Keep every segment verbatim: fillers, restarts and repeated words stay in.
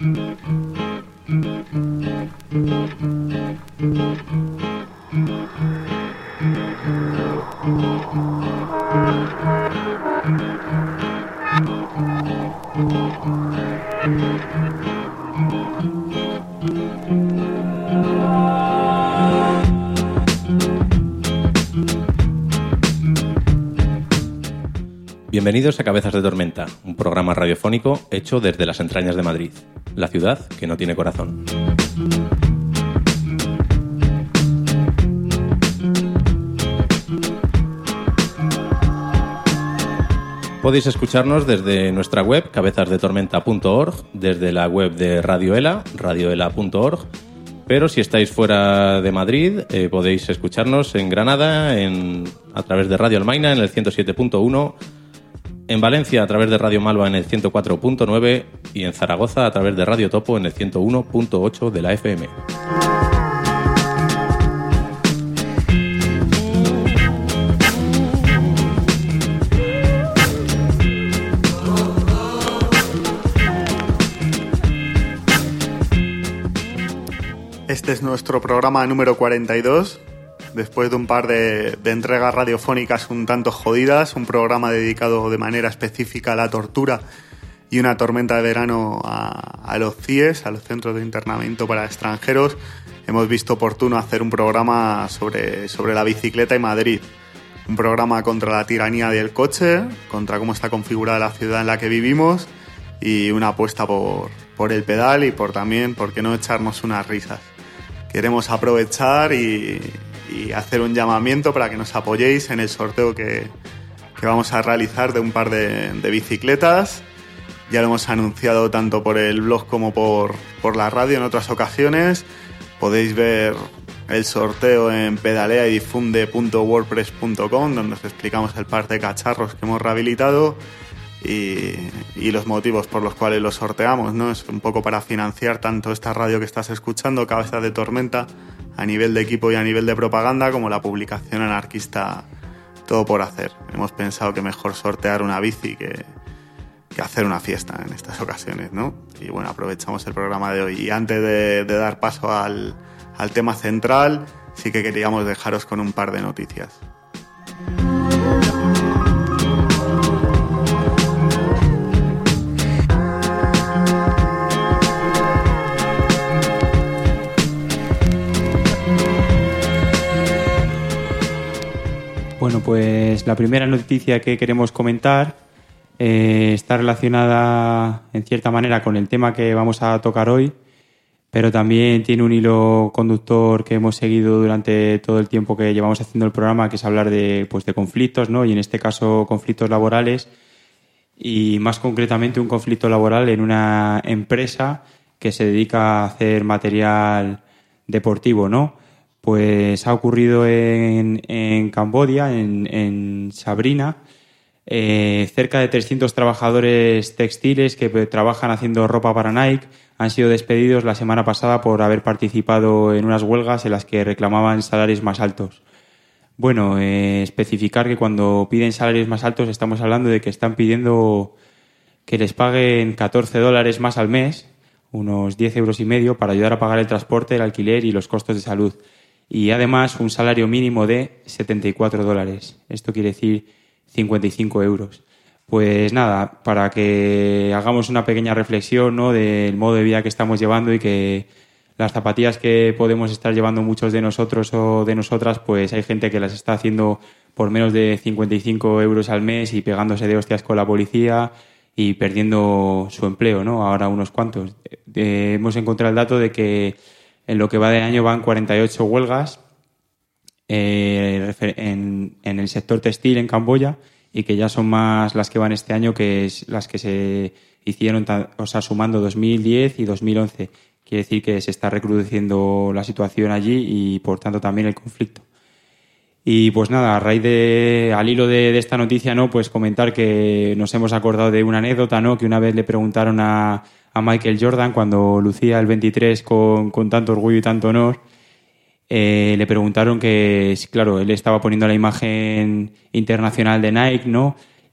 Bienvenidos a Cabezas de Tormenta, un programa radiofónico hecho desde las entrañas de Madrid, la ciudad que no tiene corazón. Podéis escucharnos desde nuestra web, cabezas de tormenta punto org, desde la web de Radio Ela, radioela punto org, pero si estáis fuera de Madrid, eh, podéis escucharnos en Granada, en, a través de Radio Almaina, en el ciento siete punto uno, en Valencia a través de Radio Malva en el ciento cuatro punto nueve y en Zaragoza a través de Radio Topo en el ciento uno punto ocho de la F M. Este es nuestro programa número cuarenta y dos. Después de un par de, de entregas radiofónicas un tanto jodidas, un programa dedicado de manera específica a la tortura y una tormenta de verano a, a los C I E S, a los Centros de Internamiento para Extranjeros, hemos visto oportuno hacer un programa sobre, sobre la bicicleta y Madrid. Un programa contra la tiranía del coche, contra cómo está configurada la ciudad en la que vivimos y una apuesta por, por el pedal y por también, por qué no echarnos unas risas. Queremos aprovechar y... y hacer un llamamiento para que nos apoyéis en el sorteo que, que vamos a realizar de un par de, de bicicletas. Ya lo hemos anunciado tanto por el blog como por, por la radio en otras ocasiones. Podéis ver el sorteo en pedalea y difunde punto wordpress punto com, donde os explicamos el par de cacharros que hemos rehabilitado y, y los motivos por los cuales los sorteamos, ¿no? Es un poco para financiar tanto esta radio que estás escuchando, Cabezas de Tormenta, a nivel de equipo y a nivel de propaganda, como la publicación anarquista Todo por Hacer. Hemos pensado que mejor sortear una bici que, que hacer una fiesta en estas ocasiones, ¿no? Y bueno, aprovechamos el programa de hoy. Y antes de, de dar paso al, al tema central, sí que queríamos dejaros con un par de noticias. Bueno, pues la primera noticia que queremos comentar eh, está relacionada en cierta manera con el tema que vamos a tocar hoy, pero también tiene un hilo conductor que hemos seguido durante todo el tiempo que llevamos haciendo el programa, que es hablar de, pues, de conflictos, ¿no? Y en este caso conflictos laborales y más concretamente un conflicto laboral en una empresa que se dedica a hacer material deportivo, ¿no? Pues ha ocurrido en, en Camboya, en, en Sabrina. Eh, cerca de trescientos trabajadores textiles que trabajan haciendo ropa para Nike han sido despedidos la semana pasada por haber participado en unas huelgas en las que reclamaban salarios más altos. Bueno, eh, especificar que cuando piden salarios más altos estamos hablando de que están pidiendo que les paguen catorce dólares más al mes, unos diez euros y medio, para ayudar a pagar el transporte, el alquiler y los costos de salud. Y además un salario mínimo de setenta y cuatro dólares. Esto quiere decir cincuenta y cinco euros. Pues nada, para que hagamos una pequeña reflexión, ¿no?, del modo de vida que estamos llevando y que las zapatillas que podemos estar llevando muchos de nosotros o de nosotras, pues hay gente que las está haciendo por menos de cincuenta y cinco euros al mes y pegándose de hostias con la policía y perdiendo su empleo, ¿no? Ahora unos cuantos. Eh, hemos encontrado el dato de que en lo que va de año van cuarenta y ocho huelgas eh, en, en el sector textil en Camboya y que ya son más las que van este año que es las que se hicieron, o sea, sumando dos mil diez y dos mil once. Quiere decir que se está recrudeciendo la situación allí y, por tanto, también el conflicto. Y pues nada, a raíz de, al hilo de, de esta noticia, ¿no?, pues comentar que nos hemos acordado de una anécdota, ¿no?, que una vez le preguntaron a a Michael Jordan, cuando lucía el veintitrés con, con tanto orgullo y tanto honor, eh, le preguntaron que, claro, él estaba poniendo la imagen internacional de Nike, ¿no?,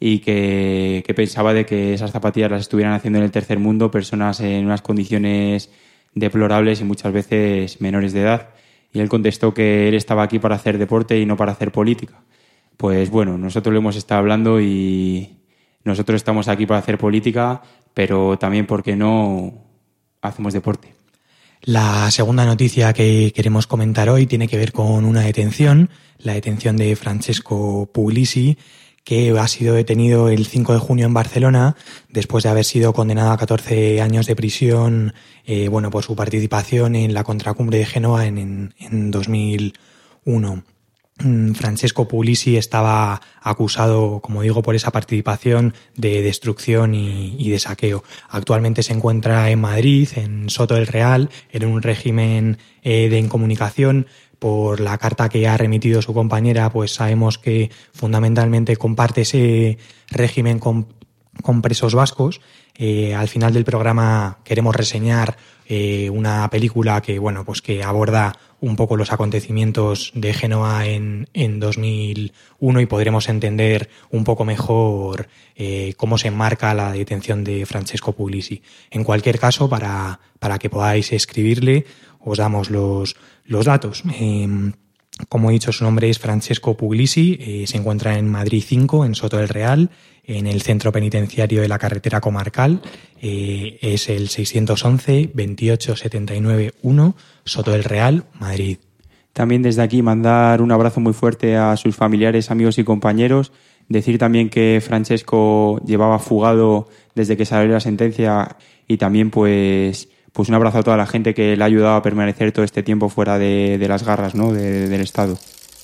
y que, que pensaba de que esas zapatillas las estuvieran haciendo en el tercer mundo personas en unas condiciones deplorables y muchas veces menores de edad. Y él contestó que él estaba aquí para hacer deporte y no para hacer política. Pues bueno, nosotros lo hemos estado hablando y nosotros estamos aquí para hacer política, pero también, ¿por qué no hacemos deporte? La segunda noticia que queremos comentar hoy tiene que ver con una detención, la detención de Francesco Puglisi, que ha sido detenido el cinco de junio en Barcelona después de haber sido condenado a catorce años de prisión eh, bueno, por su participación en la contracumbre de Génova en, en, en dos mil uno. Francesco Puglisi estaba acusado, como digo, por esa participación de destrucción y, y de saqueo. Actualmente se encuentra en Madrid, en Soto del Real, en un régimen eh, de incomunicación. Por la carta que ha remitido su compañera, pues sabemos que fundamentalmente comparte ese régimen con, con presos vascos. Eh, al final del programa queremos reseñar eh, una película que, bueno, pues que aborda un poco los acontecimientos de Génova en, en dos mil uno y podremos entender un poco mejor eh, cómo se enmarca la detención de Francesco Puglisi. En cualquier caso, para, para que podáis escribirle, os damos los, los datos. Eh, como he dicho, su nombre es Francesco Puglisi, eh, se encuentra en Madrid cinco, en Soto del Real, en el centro penitenciario de la carretera comarcal. Eh, es el seiscientos once veintiocho setenta y nueve uno, Soto del Real, Madrid. También desde aquí mandar un abrazo muy fuerte a sus familiares, amigos y compañeros. Decir también que Francesco llevaba fugado desde que salió la sentencia y también pues... Pues un abrazo a toda la gente que le ha ayudado a permanecer todo este tiempo fuera de, de las garras, ¿no? de, del Estado.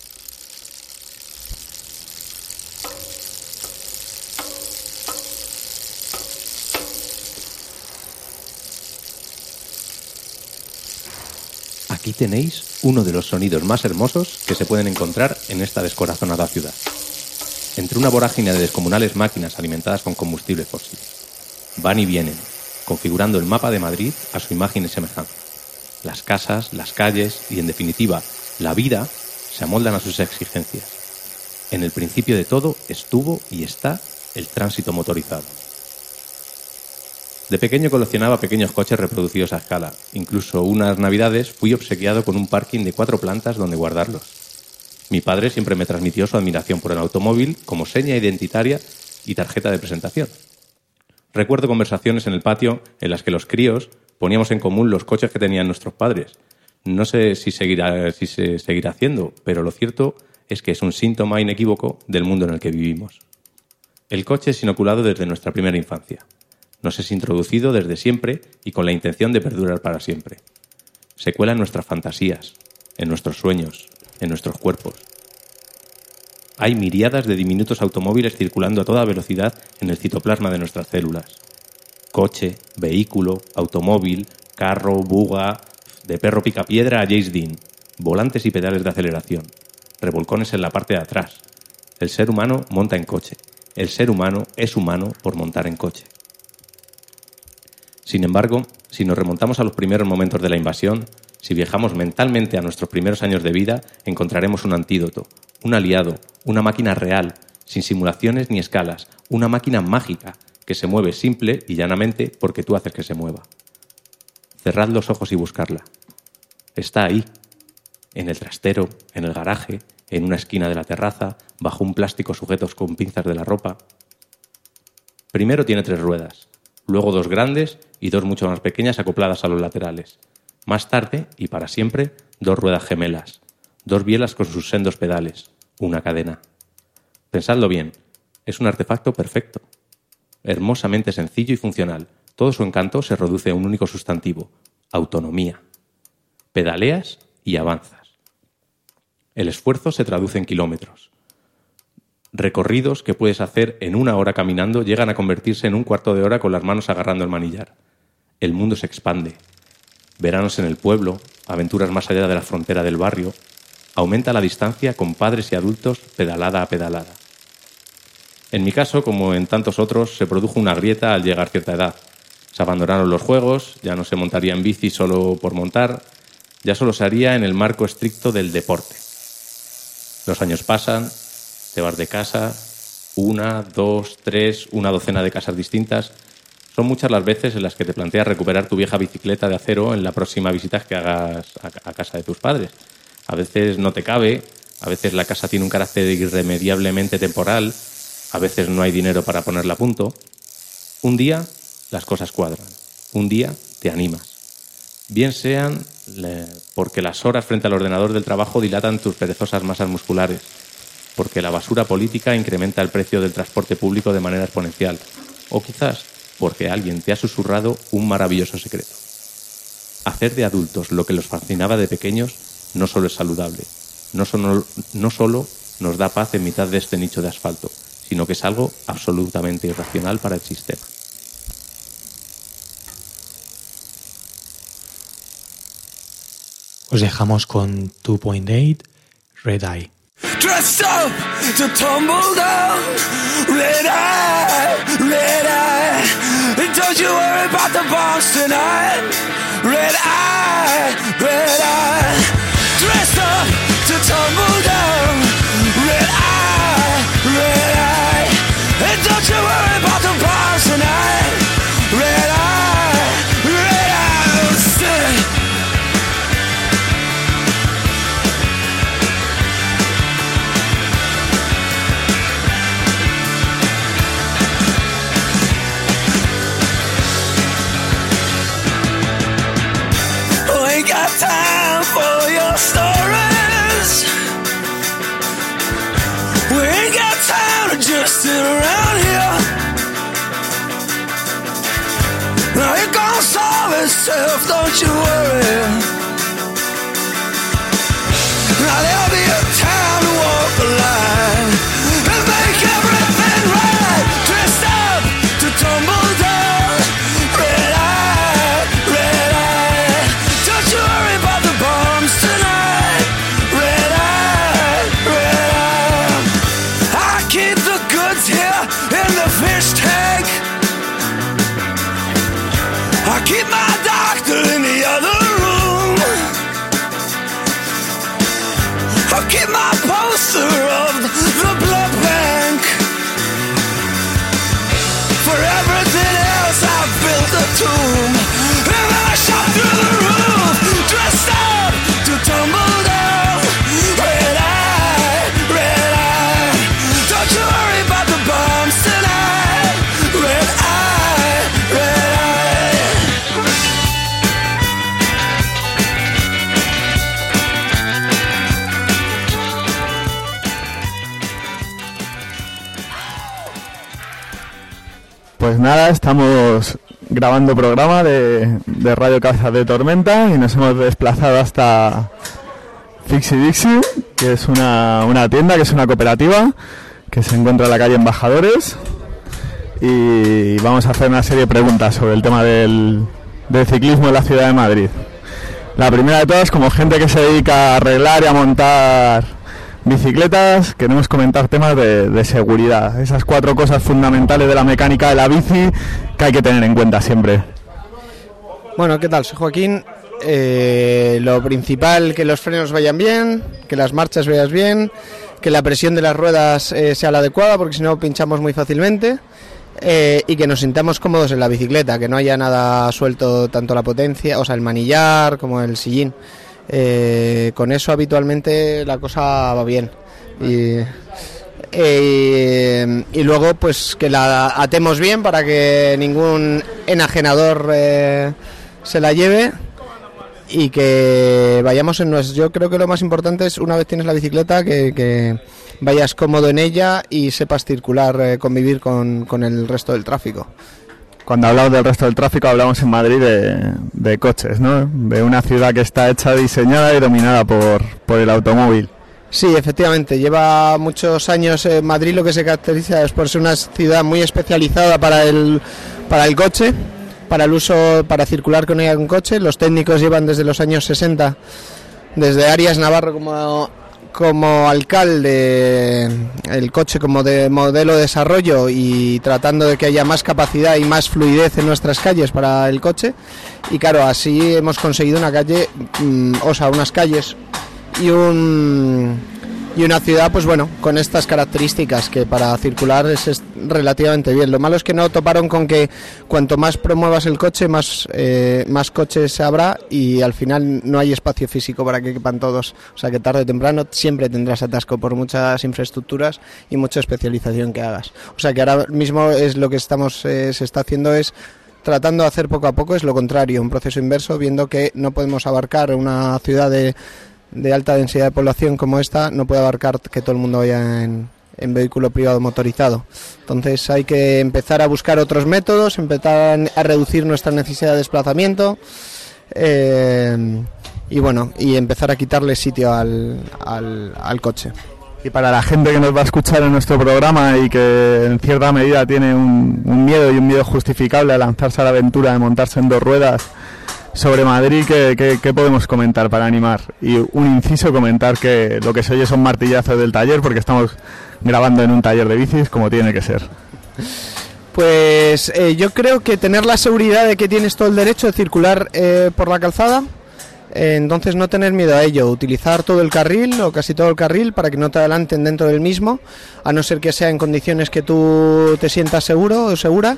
Aquí tenéis uno de los sonidos más hermosos que se pueden encontrar en esta descorazonada ciudad. Entre una vorágine de descomunales máquinas alimentadas con combustible fósil. Van y vienen, configurando el mapa de Madrid a su imagen y semejanza. Las casas, las calles y, en definitiva, la vida se amoldan a sus exigencias. En el principio de todo estuvo y está el tránsito motorizado. De pequeño coleccionaba pequeños coches reproducidos a escala. Incluso unas navidades fui obsequiado con un parking de cuatro plantas donde guardarlos. Mi padre siempre me transmitió su admiración por el automóvil como seña identitaria y tarjeta de presentación. Recuerdo conversaciones en el patio en las que los críos poníamos en común los coches que tenían nuestros padres. No sé si seguirá, si se seguirá haciendo, pero lo cierto es que es un síntoma inequívoco del mundo en el que vivimos. El coche es inoculado desde nuestra primera infancia. Nos es introducido desde siempre y con la intención de perdurar para siempre. Se cuela en nuestras fantasías, en nuestros sueños, en nuestros cuerpos. Hay miriadas de diminutos automóviles circulando a toda velocidad en el citoplasma de nuestras células. Coche, vehículo, automóvil, carro, buga, de perro picapiedra a James Dean, volantes y pedales de aceleración, revolcones en la parte de atrás. El ser humano monta en coche. El ser humano es humano por montar en coche. Sin embargo, si nos remontamos a los primeros momentos de la invasión, si viajamos mentalmente a nuestros primeros años de vida, encontraremos un antídoto, un aliado, una máquina real, sin simulaciones ni escalas, una máquina mágica que se mueve simple y llanamente porque tú haces que se mueva. Cerrad los ojos y buscarla. Está ahí, en el trastero, en el garaje, en una esquina de la terraza, bajo un plástico sujetos con pinzas de la ropa. Primero tiene tres ruedas, luego dos grandes y dos mucho más pequeñas acopladas a los laterales. Más tarde, y para siempre, dos ruedas gemelas, dos bielas con sus sendos pedales, una cadena. Pensadlo bien, es un artefacto perfecto, hermosamente sencillo y funcional. Todo su encanto se reduce a un único sustantivo, autonomía. Pedaleas y avanzas. El esfuerzo se traduce en kilómetros. Recorridos que puedes hacer en una hora caminando llegan a convertirse en un cuarto de hora con las manos agarrando el manillar. El mundo se expande. Veranos en el pueblo, aventuras más allá de la frontera del barrio. Aumenta la distancia con padres y adultos pedalada a pedalada. En mi caso, como en tantos otros, se produjo una grieta al llegar a cierta edad. Se abandonaron los juegos, ya no se montaría en bici solo por montar, ya solo se haría en el marco estricto del deporte. Los años pasan, te vas de casa, una, dos, tres, una docena de casas distintas. Son muchas las veces en las que te planteas recuperar tu vieja bicicleta de acero en la próxima visita que hagas a casa de tus padres. A veces no te cabe, a veces la casa tiene un carácter irremediablemente temporal, a veces no hay dinero para ponerla a punto. Un día las cosas cuadran, un día te animas. Bien sean porque las horas frente al ordenador del trabajo dilatan tus perezosas masas musculares, porque la basura política incrementa el precio del transporte público de manera exponencial, o quizás porque alguien te ha susurrado un maravilloso secreto. Hacer de adultos lo que los fascinaba de pequeños no solo es saludable, no solo, no solo nos da paz en mitad de este nicho de asfalto, sino que es algo absolutamente irracional para el sistema. Os dejamos con two point eight, Red Eye. Dressed up to tumble down, red eye, red eye. Don't you worry about the bombs tonight, red eye, red eye. Dressed up to tumble down, red eye, red eye. And don't you worry about the bombs tonight, red eye, red eye. Say. Ain't got time for your stories. We ain't got time to just sit around here. Now it gonna solve itself, don't you worry. Now there'll be a time to walk the line and make everything right. Dressed up to tumble down, red eye, red eye. Don't you worry about the bombs tonight, red eye, red eye. I keep the goods here in the fish tank. I keep my doctor in the other room. I keep my poster of the blood bank. For everything else I've built a tomb. And then I shot through the roof, dressed up to tumble down. Red eye, red eye. Don't you worry about the bombs tonight. Red eye, red eye. Pues nada, estamos grabando programa de, de Radio Cabezas de Tormenta y nos hemos desplazado hasta Fixie Dixie, que es una, una tienda, que es una cooperativa que se encuentra en la calle Embajadores, y vamos a hacer una serie de preguntas sobre el tema del, del ciclismo en la ciudad de Madrid. La primera de todas, como gente que se dedica a arreglar y a montar bicicletas, queremos comentar temas de, de seguridad, esas cuatro cosas fundamentales de la mecánica de la bici que hay que tener en cuenta siempre. Bueno, ¿qué tal? Soy Joaquín. Eh, lo principal, que los frenos vayan bien, que las marchas vayan bien, que la presión de las ruedas eh, sea la adecuada, porque si no pinchamos muy fácilmente, eh, y que nos sintamos cómodos en la bicicleta, que no haya nada suelto, tanto la potencia, o sea, el manillar como el sillín. Eh, con eso habitualmente la cosa va bien. Y, eh, y luego pues que la atemos bien para que ningún enajenador eh, se la lleve, y que vayamos en nuestro... Yo creo que lo más importante es, una vez tienes la bicicleta, que, que vayas cómodo en ella y sepas circular, eh, convivir con, con el resto del tráfico. Cuando hablamos del resto del tráfico hablamos en Madrid de, de coches, ¿no? De una ciudad que está hecha, diseñada y dominada por, por el automóvil. Sí, efectivamente, lleva muchos años en Madrid, lo que se caracteriza es por ser una ciudad muy especializada para el, para el coche, para el uso, para circular con ella un coche. Los técnicos llevan desde los años sesenta, desde Arias Navarro como, como alcalde, el coche como de modelo de desarrollo, y tratando de que haya más capacidad y más fluidez en nuestras calles para el coche. Y claro, así hemos conseguido una calle, o sea, unas calles y un y una ciudad, pues bueno, con estas características que para circular es, es relativamente bien. Lo malo es que no toparon con que cuanto más promuevas el coche, más, eh, más coches habrá y al final no hay espacio físico para que quepan todos. O sea que tarde o temprano siempre tendrás atasco por muchas infraestructuras y mucha especialización que hagas. O sea que ahora mismo es lo que estamos eh, se está haciendo es tratando de hacer poco a poco, es lo contrario, un proceso inverso, viendo que no podemos abarcar una ciudad de de alta densidad de población como esta, no puede abarcar que todo el mundo vaya en, en vehículo privado motorizado. Entonces hay que empezar a buscar otros métodos, empezar a reducir nuestra necesidad de desplazamiento eh, y bueno, y empezar a quitarle sitio al, al, al coche. Y para la gente que nos va a escuchar en nuestro programa y que en cierta medida tiene un, un miedo y un miedo justificable a lanzarse a la aventura de montarse en dos ruedas sobre Madrid, ¿qué, qué, qué podemos comentar para animar? Y un inciso, comentar que lo que se oye son martillazos del taller porque estamos grabando en un taller de bicis como tiene que ser. Pues eh, yo creo que tener la seguridad de que tienes todo el derecho de circular eh, por la calzada, eh, entonces no tener miedo a ello, utilizar todo el carril o casi todo el carril para que no te adelanten dentro del mismo, a no ser que sea en condiciones que tú te sientas seguro o segura.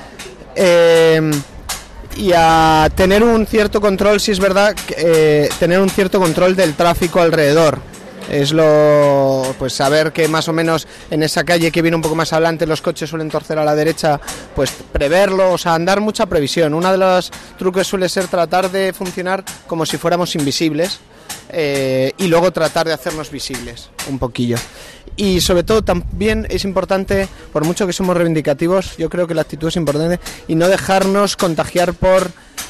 Eh, y a tener un cierto control, si es verdad, eh, tener un cierto control del tráfico alrededor. Es lo, pues saber que más o menos en esa calle que viene un poco más adelante los coches suelen torcer a la derecha, pues preverlo, o sea, andar mucha previsión. Uno de los trucos suele ser tratar de funcionar como si fuéramos invisibles eh, y luego tratar de hacernos visibles un poquillo. Y sobre todo también es importante, por mucho que somos reivindicativos, yo creo que la actitud es importante y no dejarnos contagiar por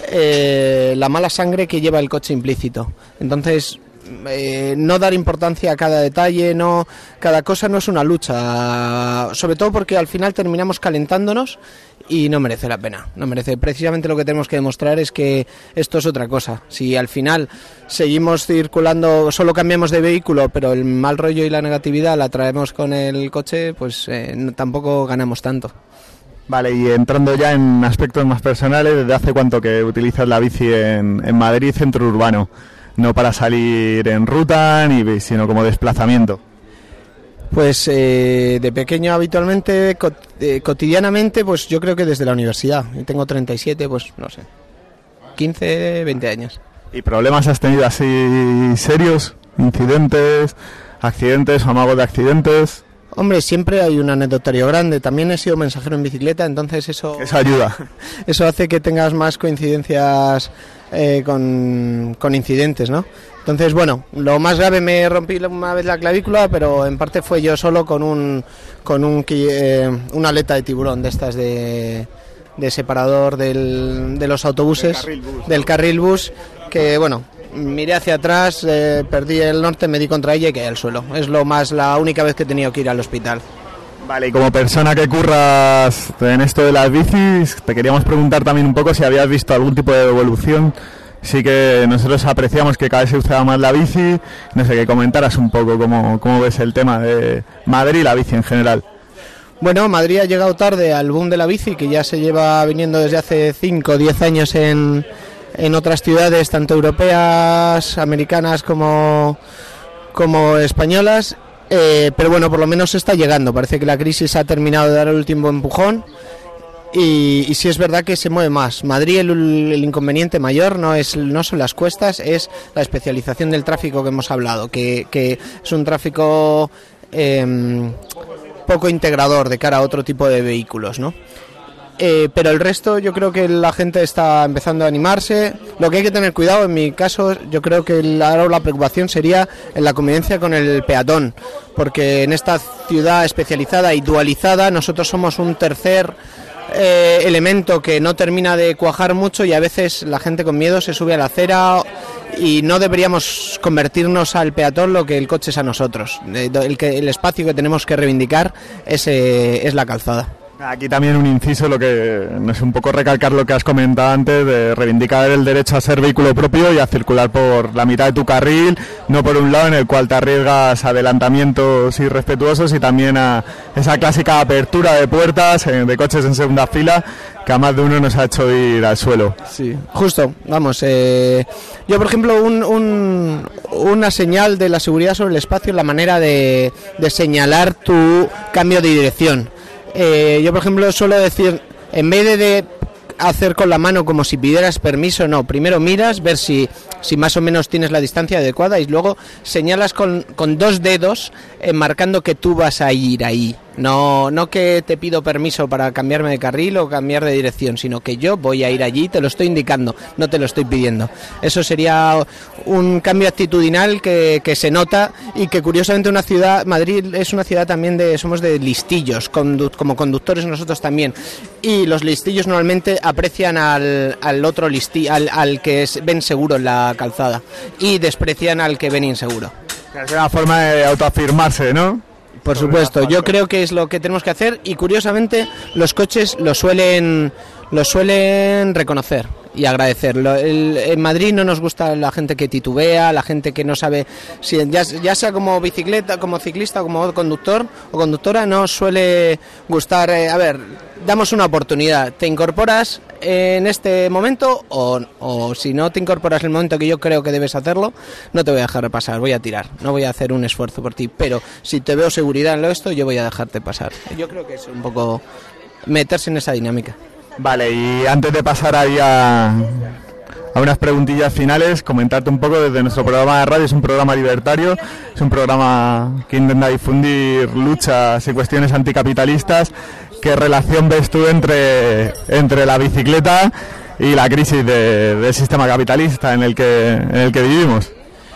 eh, la mala sangre que lleva el coche implícito. Entonces, eh, no dar importancia a cada detalle, no, cada cosa no es una lucha, sobre todo porque al final terminamos calentándonos y no merece la pena, no merece. Precisamente lo que tenemos que demostrar es que esto es otra cosa. Si al final seguimos circulando, solo cambiamos de vehículo, pero el mal rollo y la negatividad la traemos con el coche, pues eh, no, tampoco ganamos tanto. Vale, y entrando ya en aspectos más personales, ¿desde hace cuánto que utilizas la bici en, en Madrid, centro urbano? No para salir en ruta, ni sino como desplazamiento. Pues eh, de pequeño habitualmente, cot- eh, cotidianamente, pues yo creo que desde la universidad. Y tengo treinta y siete, pues no sé, quince, veinte años. ¿Y problemas has tenido así serios? ¿Incidentes, accidentes o amagos de accidentes? Hombre, siempre hay un anecdotario grande. También he sido mensajero en bicicleta, entonces eso... Eso ayuda. Eso hace que tengas más coincidencias eh, con, con incidentes, ¿no? Entonces, bueno, lo más grave, me rompí una vez la clavícula, pero en parte fue yo solo con un con un eh, una aleta de tiburón de estas de, de separador del, de los autobuses, del carril bus, del carril bus que, bueno, miré hacia atrás, eh, perdí el norte, me di contra ella y caí al suelo. Es lo más, la única vez que he tenido que ir al hospital. Vale, y como persona que curras en esto de las bicis, te queríamos preguntar también un poco si habías visto algún tipo de evolución. Sí que nosotros apreciamos que cada vez se usaba más la bici, no sé, que comentaras un poco cómo, cómo ves el tema de Madrid y la bici en general. Bueno, Madrid ha llegado tarde al boom de la bici, que ya se lleva viniendo desde hace cinco o diez años en, en otras ciudades, tanto europeas, americanas como, como españolas. Eh, pero bueno, por lo menos está llegando. Parece que la crisis ha terminado de dar el último empujón y, y sí es verdad que se mueve más. Madrid, el, el inconveniente mayor no es no son las cuestas, es la especialización del tráfico que hemos hablado, que, que es un tráfico eh, poco integrador de cara a otro tipo de vehículos, ¿no? Eh, pero el resto yo creo que la gente está empezando a animarse. Lo que hay que tener cuidado, en mi caso, yo creo que ahora la preocupación sería en la convivencia con el peatón, porque en esta ciudad especializada y dualizada nosotros somos un tercer eh, elemento que no termina de cuajar mucho y a veces la gente con miedo se sube a la acera y no deberíamos convertirnos al peatón lo que el coche es a nosotros. El, que, el espacio que tenemos que reivindicar es, eh, es la calzada. Aquí también un inciso, lo que no es un poco recalcar lo que has comentado antes, de reivindicar el derecho a ser vehículo propio y a circular por la mitad de tu carril, no por un lado en el cual te arriesgas a adelantamientos irrespetuosos, y también a esa clásica apertura de puertas de coches en segunda fila que a más de uno nos ha hecho ir al suelo. Sí, justo, vamos, eh, yo por ejemplo un, un, una señal de la seguridad sobre el espacio es la manera de, de señalar tu cambio de dirección. Eh, yo por ejemplo suelo decir, en vez de, de hacer con la mano como si pidieras permiso, no, primero miras, ver si, si más o menos tienes la distancia adecuada y luego señalas con, con dos dedos eh, marcando que tú vas a ir ahí. No, no que te pido permiso para cambiarme de carril o cambiar de dirección, sino que yo voy a ir allí, te lo estoy indicando, no te lo estoy pidiendo. Eso sería un cambio actitudinal que, que se nota, y que curiosamente una ciudad, Madrid es una ciudad también de, somos de listillos, condu, como conductores nosotros también, y los listillos normalmente aprecian al, al otro listillo, al, al que es, ven seguro en la calzada, y desprecian al que ven inseguro. Es una forma de autoafirmarse, ¿no? Por supuesto, yo creo que es lo que tenemos que hacer, y curiosamente los coches lo suelen, lo suelen reconocer y agradecer. Lo, el, en Madrid no nos gusta la gente que titubea, la gente que no sabe, si ya, ya sea como bicicleta, como ciclista, como conductor o conductora, no suele gustar. Eh, a ver, damos una oportunidad, ¿te incorporas en este momento o, o si no te incorporas en el momento que yo creo que debes hacerlo, no te voy a dejar pasar, voy a tirar, no voy a hacer un esfuerzo por ti, pero si te veo seguridad en lo esto, yo voy a dejarte pasar. Yo creo que es un poco meterse en esa dinámica. Vale, y antes de pasar ahí a, a unas preguntillas finales, comentarte un poco desde nuestro programa de radio. Es un programa libertario, es un programa que intenta difundir luchas y cuestiones anticapitalistas. ¿Qué relación ves tú entre, entre la bicicleta y la crisis de, del sistema capitalista en el que, en el que vivimos?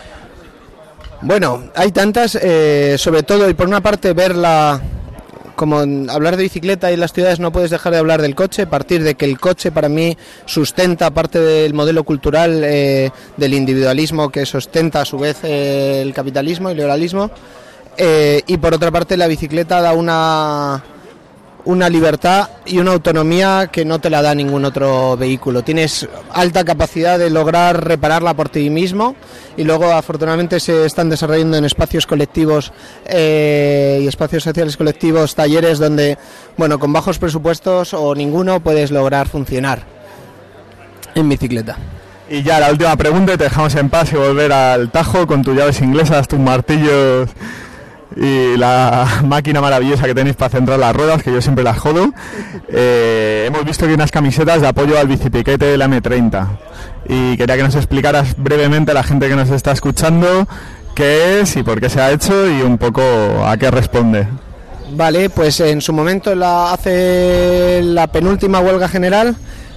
Bueno, hay tantas, eh, sobre todo, y por una parte ver la... Como hablar de bicicleta y las ciudades no puedes dejar de hablar del coche, partir de que el coche para mí sustenta parte del modelo cultural eh, del individualismo que sustenta a su vez eh, el capitalismo y el liberalismo, eh, y por otra parte la bicicleta da una... una libertad y una autonomía que no te la da ningún otro vehículo. Tienes alta capacidad de lograr repararla por ti mismo, y luego afortunadamente se están desarrollando en espacios colectivos eh, y espacios sociales colectivos, talleres donde, bueno, con bajos presupuestos o ninguno puedes lograr funcionar en bicicleta. Y ya la última pregunta, y te dejamos en paz y volver al Tajo con tus llaves inglesas, tus martillos y la máquina maravillosa que tenéis para centrar las ruedas, que yo siempre las jodo. Eh, hemos visto que hay unas camisetas de apoyo al bicipiquete de la eme treinta, y quería que nos explicaras brevemente a la gente que nos está escuchando qué es y por qué se ha hecho y un poco a qué responde. Vale, pues en su momento la, hace la penúltima huelga general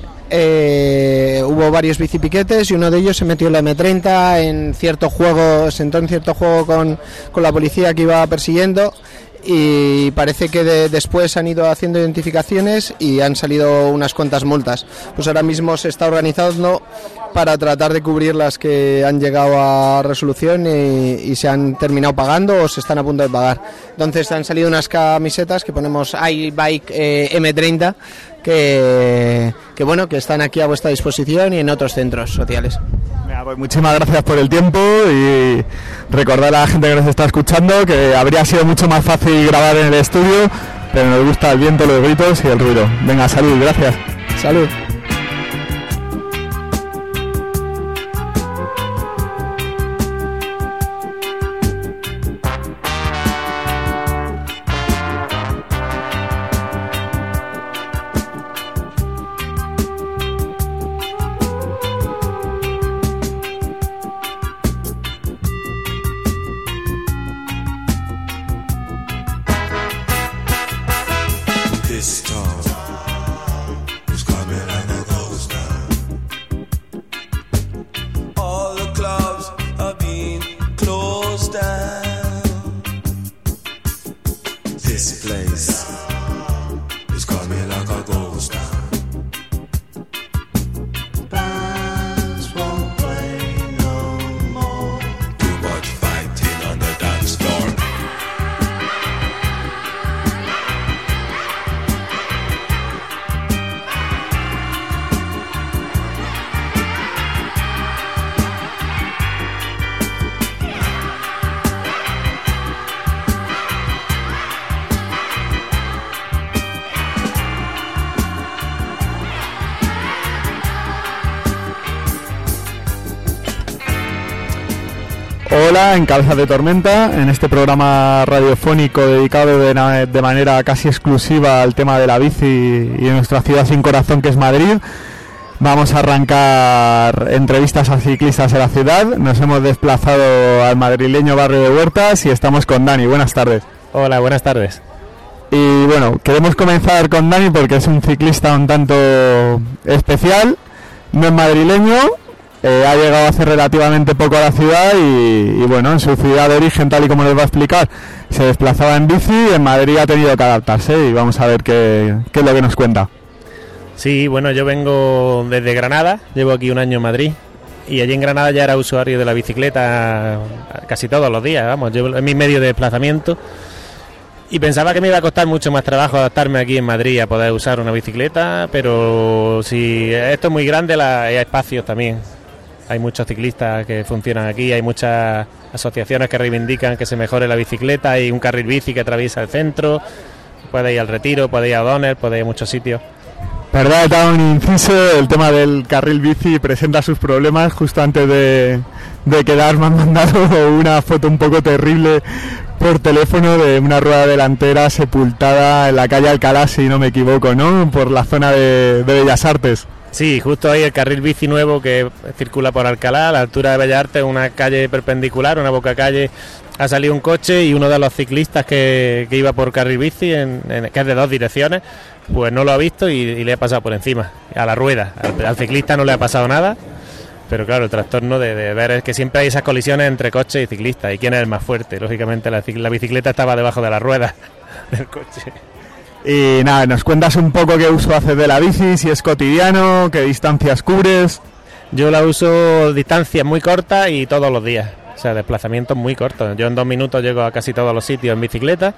Eh, hubo varios bicipiquetes y uno de ellos se metió en la eme treinta en cierto juego, se entró en cierto juego con, con la policía que iba persiguiendo, y parece que de, después han ido haciendo identificaciones y han salido unas cuantas multas. Pues ahora mismo se está organizando para tratar de cubrir las que han llegado a resolución y, y se han terminado pagando o se están a punto de pagar. Entonces han salido unas camisetas que ponemos iBike eh, eme treinta, que, que bueno, que están aquí a vuestra disposición y en otros centros sociales. Mira, pues muchísimas gracias por el tiempo, y recordar a la gente que nos está escuchando que habría sido mucho más fácil grabar en el estudio, pero nos gusta el viento, los gritos y el ruido. Venga, salud, gracias. Salud. This storm was coming. Hola, en Cabezas de Tormenta, en este programa radiofónico dedicado de, na- de manera casi exclusiva al tema de la bici y de nuestra ciudad sin corazón que es Madrid. Vamos a arrancar entrevistas a ciclistas de la ciudad. Nos hemos desplazado al madrileño barrio de Huertas y estamos con Dani. Buenas tardes. Hola, buenas tardes. Y bueno, queremos comenzar con Dani porque es un ciclista un tanto especial. No es madrileño. Eh, ha llegado hace relativamente poco a la ciudad y, y bueno, en su ciudad de origen, tal y como les va a explicar, se desplazaba en bici y en Madrid ha tenido que adaptarse y vamos a ver qué, qué es lo que nos cuenta. Sí, bueno, yo vengo desde Granada, llevo aquí un año en Madrid y allí en Granada ya era usuario de la bicicleta casi todos los días, vamos, yo en mi medio de desplazamiento y pensaba que me iba a costar mucho más trabajo adaptarme aquí en Madrid a poder usar una bicicleta, pero si esto es muy grande, la, hay espacios también. Hay muchos ciclistas que funcionan aquí, hay muchas asociaciones que reivindican que se mejore la bicicleta, hay un carril bici que atraviesa el centro, puede ir al Retiro, puede ir a O'Donnell, puede ir a muchos sitios. Verdad, está un inciso, el tema del carril bici presenta sus problemas. Justo antes de, de quedar me han mandado una foto un poco terrible por teléfono de una rueda delantera sepultada en la calle Alcalá, si no me equivoco, ¿no? Por la zona de, de Bellas Artes. Sí, justo ahí el carril bici nuevo que circula por Alcalá, a la altura de Bellas Artes, una calle perpendicular, una boca calle, ha salido un coche y uno de los ciclistas que, que iba por carril bici, en, en, que es de dos direcciones, pues no lo ha visto y, y le ha pasado por encima, a la rueda. Al, al ciclista no le ha pasado nada, pero claro, el trastorno de, de ver es que siempre hay esas colisiones entre coches y ciclistas, y quién es el más fuerte. Lógicamente la, la bicicleta estaba debajo de la rueda del coche. Y nada, nos cuentas un poco qué uso haces de la bici, si es cotidiano, qué distancias cubres. Yo la uso distancias muy cortas y todos los días, o sea, desplazamientos muy cortos. Yo en dos minutos llego a casi todos los sitios en bicicleta.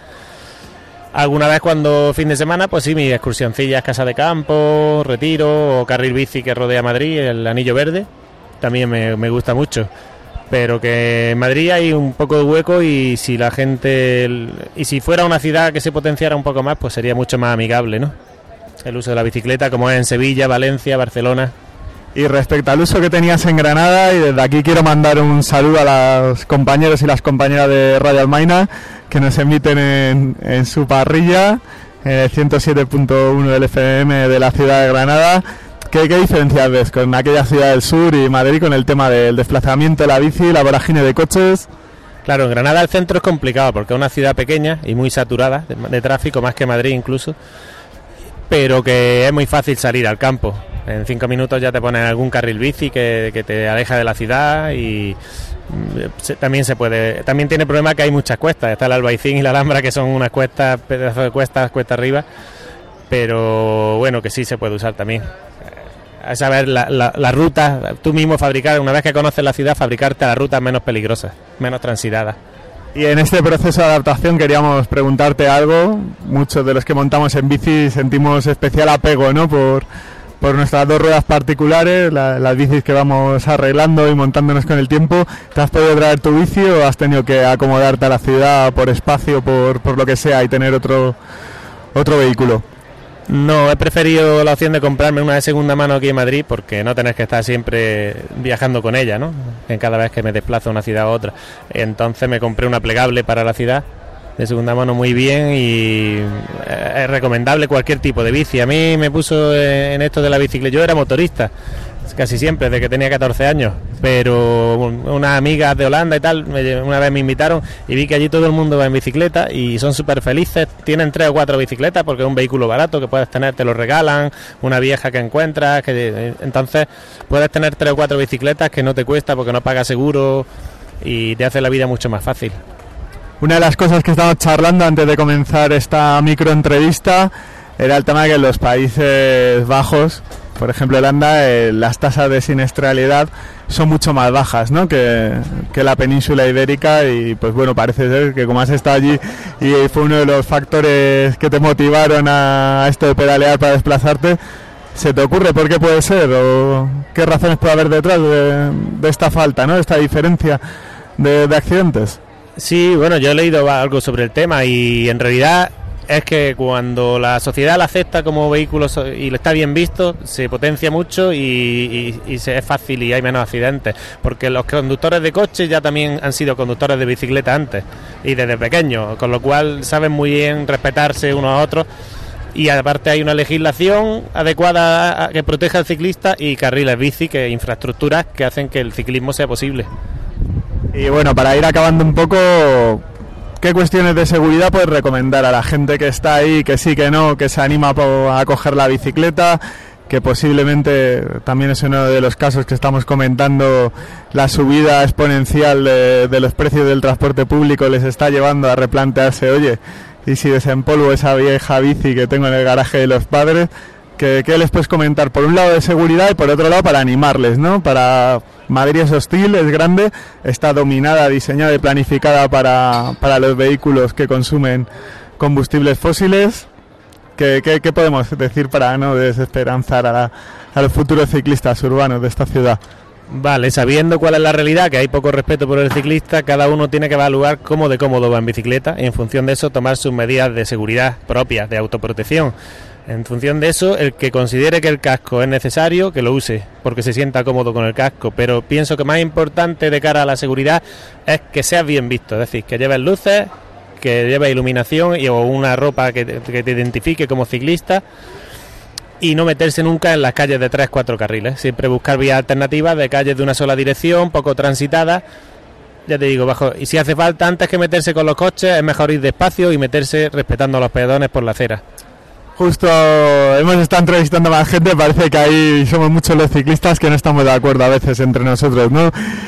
Alguna vez cuando fin de semana, pues sí, mis excursioncillas, casa de campo, Retiro o carril bici que rodea Madrid, el Anillo Verde, también me, me gusta mucho. Pero que en Madrid hay un poco de hueco y si la gente, y si fuera una ciudad que se potenciara un poco más, pues sería mucho más amigable, ¿no? El uso de la bicicleta, como es en Sevilla, Valencia, Barcelona. Y respecto al uso que tenías en Granada, y desde aquí quiero mandar un saludo a los compañeros y las compañeras de Radio Almaina que nos emiten en, en su parrilla, en el ciento siete punto uno del F M de la ciudad de Granada. ¿Qué, ¿Qué diferencias ves con aquella ciudad del sur y Madrid con el tema del desplazamiento de la bici, la vorágine de coches? Claro, en Granada el centro es complicado porque es una ciudad pequeña y muy saturada de, de tráfico, más que Madrid incluso, pero que es muy fácil salir al campo. En cinco minutos ya te ponen algún carril bici que, que te aleja de la ciudad y se, también se puede. También tiene problema que hay muchas cuestas. Está el Albaicín y la Alhambra, que son unas cuestas, pedazos de cuestas, cuesta arriba, pero bueno, que sí se puede usar también. A saber, la, la, la ruta, tú mismo fabricar, una vez que conoces la ciudad, fabricarte las rutas menos peligrosas, menos transitadas. Y en este proceso de adaptación queríamos preguntarte algo. Muchos de los que montamos en bici sentimos especial apego, ¿no? Por, por nuestras dos ruedas particulares, la, las bicis que vamos arreglando y montándonos con el tiempo. ¿Te has podido traer tu bici o has tenido que acomodarte a la ciudad por espacio, por, por lo que sea, y tener otro, otro vehículo? No, he preferido la opción de comprarme una de segunda mano aquí en Madrid porque no tener que estar siempre viajando con ella, ¿no? En cada vez que me desplazo a una ciudad u otra. Entonces me compré una plegable para la ciudad de segunda mano muy bien y es recomendable cualquier tipo de bici. A mí me puso en esto de la bicicleta, yo era motorista casi siempre, desde que tenía catorce años, pero unas amigas de Holanda y tal, una vez me invitaron y vi que allí todo el mundo va en bicicleta y son súper felices, tienen tres o cuatro bicicletas porque es un vehículo barato que puedes tener, te lo regalan, una vieja que encuentras, que entonces puedes tener tres o cuatro bicicletas que no te cuesta porque no pagas seguro y te hace la vida mucho más fácil. Una de las cosas que estamos charlando antes de comenzar esta microentrevista era el tema de que en los Países Bajos, por ejemplo Holanda, eh, las tasas de siniestralidad son mucho más bajas, ¿no? que, que la península ibérica y pues bueno, parece ser que como has estado allí y fue uno de los factores que te motivaron a esto de pedalear para desplazarte, ¿se te ocurre por qué puede ser o qué razones puede haber detrás de, de esta falta, ¿no? De esta diferencia de, de accidentes? Sí, bueno, yo he leído algo sobre el tema y en realidad es que cuando la sociedad la acepta como vehículo y le está bien visto, se potencia mucho y, y, y se, es fácil y hay menos accidentes, porque los conductores de coche ya también han sido conductores de bicicleta antes y desde pequeños, con lo cual saben muy bien respetarse unos a otros, y aparte hay una legislación adecuada que proteja al ciclista y carriles bici, que infraestructuras que hacen que el ciclismo sea posible. Y bueno, para ir acabando un poco, ¿qué cuestiones de seguridad puedes recomendar a la gente que está ahí, que sí, que no, que se anima a coger la bicicleta, que posiblemente también es uno de los casos que estamos comentando, la subida exponencial de, de los precios del transporte público les está llevando a replantearse, oye, y si desempolvo esa vieja bici que tengo en el garaje de los padres? ¿Qué, qué les puedes comentar? Por un lado de seguridad y por otro lado para animarles, ¿no? Para Madrid es hostil, es grande, está dominada, diseñada y planificada para, para los vehículos que consumen combustibles fósiles. ¿Qué, qué, qué podemos decir para no desesperanzar a, la, a los futuros ciclistas urbanos de esta ciudad? Vale, sabiendo cuál es la realidad, que hay poco respeto por el ciclista, cada uno tiene que evaluar cómo de cómodo va en bicicleta y en función de eso tomar sus medidas de seguridad propias, de autoprotección. En función de eso, el que considere que el casco es necesario, que lo use, porque se sienta cómodo con el casco. Pero pienso que más importante de cara a la seguridad es que seas bien visto, es decir, que lleves luces, que lleves iluminación y, o una ropa que te, que te identifique como ciclista, y no meterse nunca en las calles de tres, cuatro carriles. Siempre buscar vías alternativas de calles de una sola dirección, poco transitadas. Ya te digo, bajo, y si hace falta, antes que meterse con los coches, es mejor ir despacio y meterse respetando a los peatones por la acera. Justo hemos estado entrevistando a más gente, parece que ahí somos muchos los ciclistas que no estamos de acuerdo a veces entre nosotros, ¿no?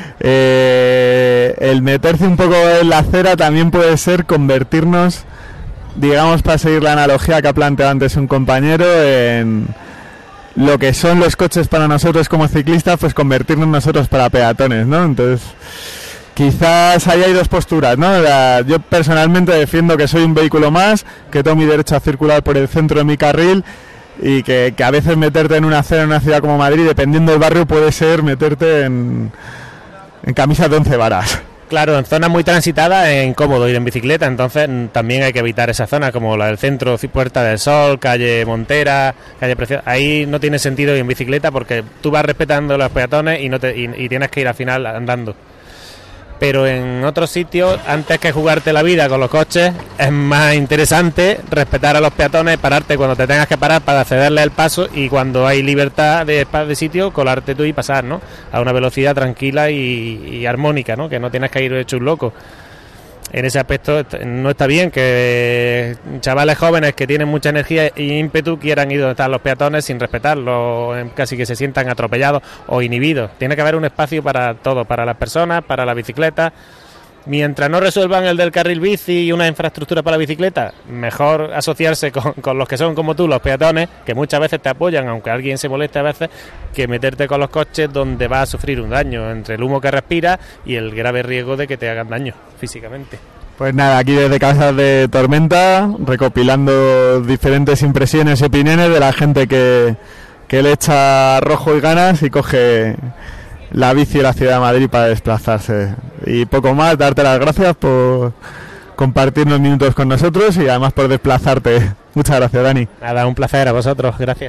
Eh, el meterse un poco en la acera también puede ser convertirnos, digamos, para seguir la analogía que ha planteado antes un compañero, en lo que son los coches para nosotros como ciclistas, pues convertirnos nosotros para peatones, ¿no? Entonces, quizás ahí hay dos posturas, ¿no? La, yo personalmente defiendo que soy un vehículo más, que tengo mi derecho a circular por el centro de mi carril y que, que a veces meterte en una acera en una ciudad como Madrid, dependiendo del barrio, puede ser meterte en, en camisas de once varas. Claro, en zonas muy transitadas es incómodo ir en bicicleta, entonces también hay que evitar esas zonas como la del centro, Puerta del Sol, calle Montera, calle Preciosa. Ahí no tiene sentido ir en bicicleta porque tú vas respetando los peatones y, no te, y, y tienes que ir al final andando. Pero en otros sitios, antes que jugarte la vida con los coches, es más interesante respetar a los peatones, pararte cuando te tengas que parar para cederles el paso, y cuando hay libertad de, de sitio, colarte tú y pasar, ¿no? A una velocidad tranquila y, y armónica, ¿no? Que no tienes que ir hecho un loco. En ese aspecto no está bien que chavales jóvenes que tienen mucha energía e ímpetu quieran ir donde están los peatones sin respetarlos, casi que se sientan atropellados o inhibidos. Tiene que haber un espacio para todo, para las personas, para la bicicleta. Mientras no resuelvan el del carril bici y una infraestructura para la bicicleta, mejor asociarse con, con los que son como tú, los peatones, que muchas veces te apoyan, aunque alguien se moleste a veces, que meterte con los coches donde vas a sufrir un daño, entre el humo que respiras y el grave riesgo de que te hagan daño físicamente. Pues nada, aquí desde Cabezas de Tormenta, recopilando diferentes impresiones y opiniones de la gente que, que le echa rojo y ganas y coge la bici de la ciudad de Madrid para desplazarse. Y poco más, darte las gracias por compartir unos minutos con nosotros y además por desplazarte. Muchas gracias, Dani. Nada, un placer a vosotros, gracias.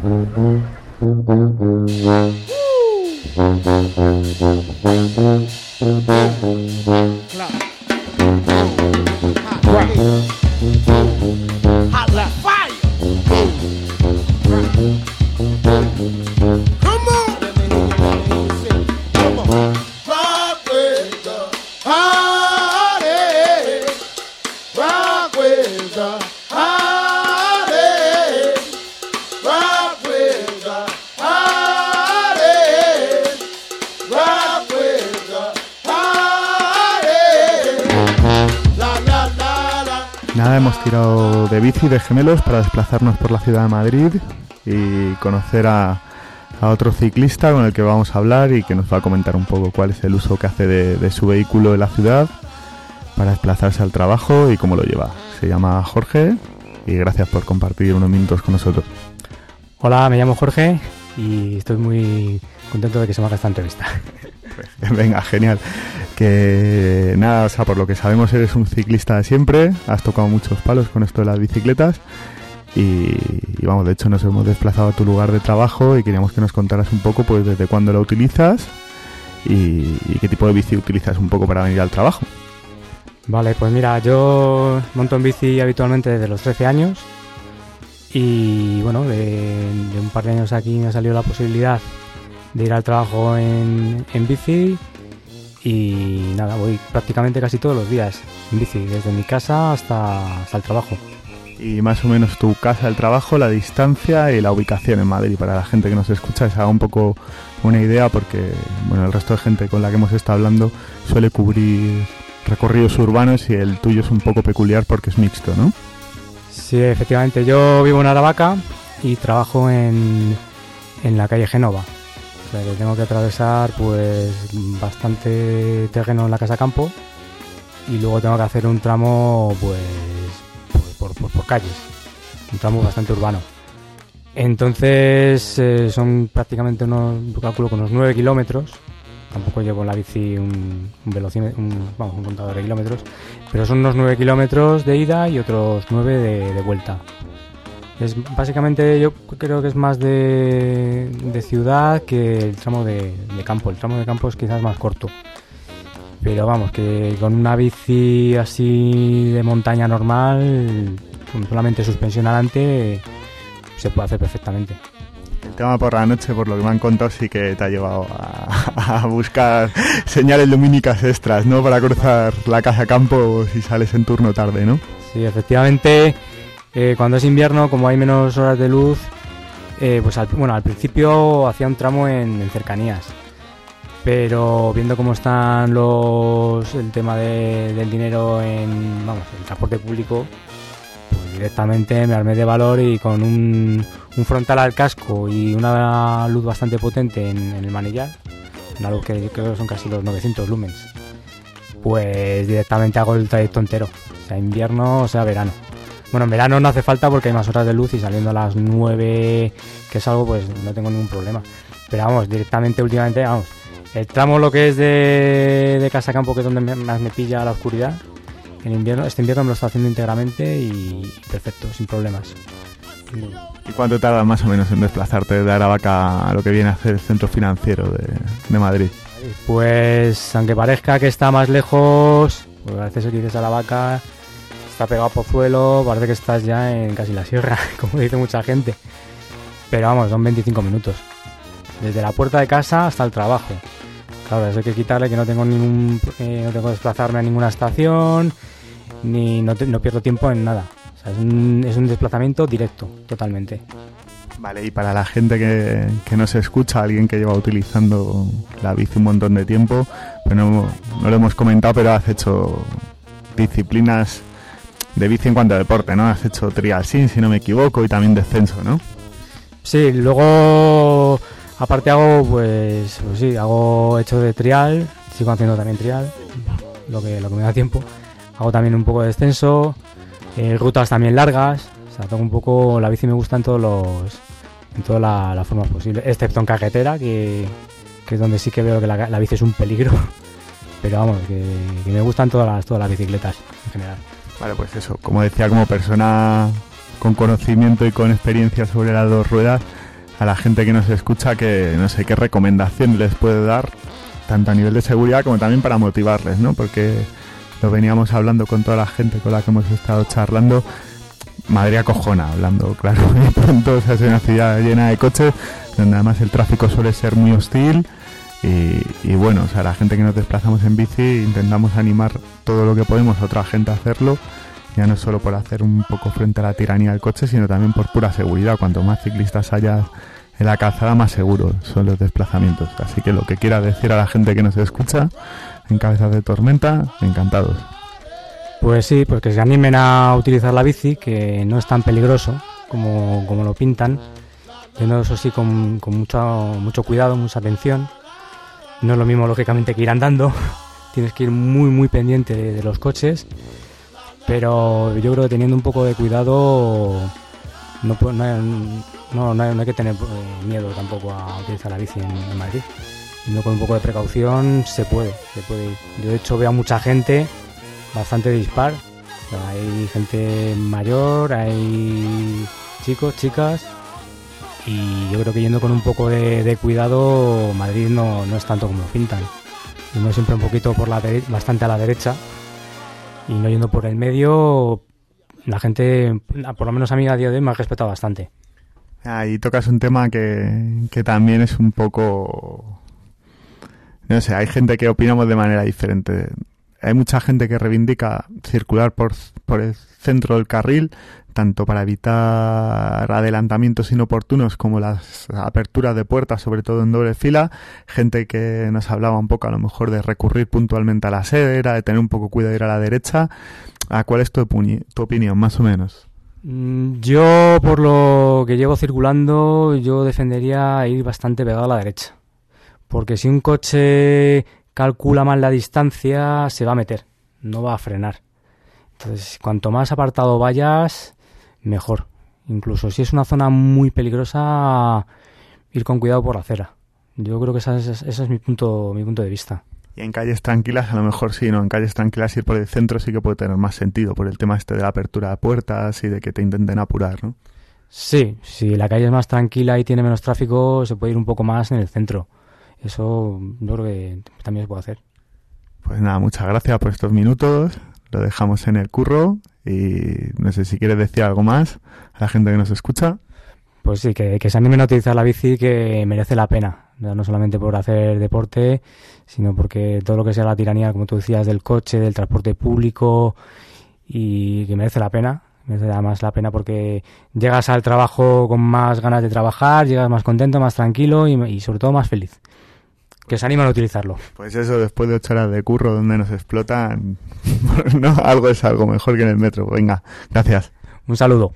Nada, hemos tirado de bici, de gemelos, para desplazarnos por la ciudad de Madrid y conocer a, a otro ciclista con el que vamos a hablar y que nos va a comentar un poco cuál es el uso que hace de, de su vehículo en la ciudad para desplazarse al trabajo y cómo lo lleva. Se llama Jorge y gracias por compartir unos minutos con nosotros. Hola, me llamo Jorge y estoy muy contento de que se me haga esta entrevista. Venga, genial. Que nada, o sea, por lo que sabemos eres un ciclista de siempre, has tocado muchos palos con esto de las bicicletas y, y vamos, de hecho nos hemos desplazado a tu lugar de trabajo y queríamos que nos contaras un poco pues desde cuándo lo utilizas y, y qué tipo de bici utilizas un poco para venir al trabajo. Vale, pues mira, yo monto en bici habitualmente desde los trece años y bueno, de, de un par de años aquí me ha salido la posibilidad de ir al trabajo en, en bici y nada, voy prácticamente casi todos los días en bici, desde mi casa hasta, hasta el trabajo. Y más o menos tu casa, el trabajo, la distancia y la ubicación en Madrid, para la gente que nos escucha, se haga un poco una idea, porque bueno, el resto de gente con la que hemos estado hablando suele cubrir recorridos urbanos y el tuyo es un poco peculiar porque es mixto, ¿no? Sí, efectivamente, yo vivo en Aravaca y trabajo en, en la calle Génova. O sea, que tengo que atravesar pues bastante terreno en la casa campo y luego tengo que hacer un tramo pues, pues por, por, por calles, un tramo bastante urbano. Entonces eh, son prácticamente unos, yo calculo con unos nueve kilómetros. Tampoco llevo en la bici un, un velocímetro, un, vamos, un contador de kilómetros, pero son unos nueve kilómetros de ida y otros nueve de, de vuelta. Es básicamente, yo creo que es más de, de ciudad que el tramo de, de campo. El tramo de campo es quizás más corto. Pero vamos, que con una bici así de montaña normal, con solamente suspensión adelante, se puede hacer perfectamente. El tema por la noche, por lo que me han contado, sí que te ha llevado a, a buscar señales lumínicas extras, ¿no? Para cruzar la casa campo si sales en turno tarde, ¿no? Sí, efectivamente. Eh, cuando es invierno, como hay menos horas de luz, eh, pues al, bueno, al principio hacía un tramo en, en cercanías, pero viendo cómo están los el tema de, del dinero en, vamos, el transporte público, pues directamente me armé de valor y con un, un frontal al casco y una luz bastante potente en, en el manillar, una luz que creo que son casi los novecientos lumens, pues directamente hago el trayecto entero, sea invierno o sea verano. Bueno, en verano no hace falta porque hay más horas de luz y saliendo a las nueve que salgo pues no tengo ningún problema. Pero vamos, directamente últimamente, vamos, el tramo lo que es de, de casa campo, que es donde más me pilla la oscuridad, en invierno, este invierno me lo está haciendo íntegramente y perfecto, sin problemas. ¿Y cuánto tarda más o menos en desplazarte de Aravaca a lo que viene a ser el centro financiero de, de Madrid? Pues aunque parezca que está más lejos, pues a veces dices Aravaca, está pegado a Pozuelo, parece que estás ya en casi la sierra, como dice mucha gente. Pero vamos, son veinticinco minutos. Desde la puerta de casa hasta el trabajo. Claro, eso hay que quitarle que no tengo ningún, eh, no tengo que desplazarme a ninguna estación, ni no, te, no pierdo tiempo en nada. O sea, es un, es un desplazamiento directo, totalmente. Vale, y para la gente que, que no se escucha, alguien que lleva utilizando la bici un montón de tiempo, pero no, no lo hemos comentado, pero has hecho disciplinas de bici en cuanto a deporte, ¿no? Has hecho trial sin, si no me equivoco, y también descenso, ¿no? Sí, luego aparte hago, pues, pues sí, hago hecho de trial, sigo haciendo también trial, lo que, lo que me da tiempo. Hago también un poco de descenso, eh, rutas también largas, o sea, tengo un poco, la bici me gusta en todos los, en todas las la formas posibles, excepto en carretera, que, que es donde sí que veo que la, la bici es un peligro, pero vamos, que, que me gustan todas las, todas las bicicletas en general. Vale, pues eso, como decía, como persona con conocimiento y con experiencia sobre las dos ruedas, a la gente que nos escucha, que no sé qué recomendación les puede dar, tanto a nivel de seguridad como también para motivarles, ¿no? Porque lo veníamos hablando con toda la gente con la que hemos estado charlando. Madrid acojona, hablando claro, de pronto, o sea, es una ciudad llena de coches, donde además el tráfico suele ser muy hostil. Y, y bueno, o sea, la gente que nos desplazamos en bici intentamos animar todo lo que podemos a otra gente a hacerlo, ya no solo por hacer un poco frente a la tiranía del coche, sino también por pura seguridad. Cuanto más ciclistas haya en la calzada, más seguros son los desplazamientos. Así que lo que quiera decir a la gente que nos escucha en Cabezas de Tormenta, encantados. Pues sí, pues que se animen a utilizar la bici, que no es tan peligroso como, como lo pintan, teniendo eso sí con, con mucho, mucho cuidado, mucha atención. No es lo mismo, lógicamente, que ir andando. Tienes que ir muy, muy pendiente de, de los coches. Pero yo creo que teniendo un poco de cuidado no, no, hay, no, no, hay, no hay que tener miedo tampoco a utilizar la bici en, en Madrid. yendo con un poco de precaución se puede, se puede ir. Yo de hecho veo a mucha gente bastante dispar. O sea, hay gente mayor, hay chicos, chicas, y yo creo que yendo con un poco de, de cuidado, Madrid no, no es tanto como pintan. Yendo siempre un poquito por la dere- bastante a la derecha y no yendo por el medio, la gente, por lo menos a mí a día de hoy, me ha respetado bastante. Ahí tocas un tema que, que también es un poco... No sé, hay gente que opinamos de manera diferente. Hay mucha gente que reivindica circular por, por el centro del carril, tanto para evitar adelantamientos inoportunos como las aperturas de puertas, sobre todo en doble fila. Gente que nos hablaba un poco a lo mejor de recurrir puntualmente a la acera, de tener un poco cuidado de ir a la derecha. ¿A cuál es tu, opini- tu opinión, más o menos? Yo, por lo que llevo circulando, yo defendería ir bastante pegado a la derecha. Porque si un coche calcula mal la distancia, se va a meter, no va a frenar. Entonces, cuanto más apartado vayas, mejor. Incluso si es una zona muy peligrosa, ir con cuidado por la acera. Yo creo que ese es, ese es mi punto, mi punto de vista. Y en calles tranquilas, a lo mejor sí, ¿no? En calles tranquilas ir por el centro sí que puede tener más sentido, por el tema este de la apertura de puertas y de que te intenten apurar, ¿no? Sí, si la calle es más tranquila y tiene menos tráfico, se puede ir un poco más en el centro. Eso yo creo que también se puede hacer. Pues nada, muchas gracias por estos minutos. Lo dejamos en el curro y no sé si quieres decir algo más a la gente que nos escucha. Pues sí, que, que se animen a utilizar la bici, que merece la pena. No solamente por hacer deporte, sino porque todo lo que sea la tiranía, como tú decías, del coche, del transporte público, y que merece la pena. Merece además la pena porque llegas al trabajo con más ganas de trabajar, llegas más contento, más tranquilo y, y sobre todo más feliz. Que se animan a utilizarlo. Pues eso, después de ocho horas de curro donde nos explotan, no, algo es algo mejor que en el metro. Venga, gracias. Un saludo.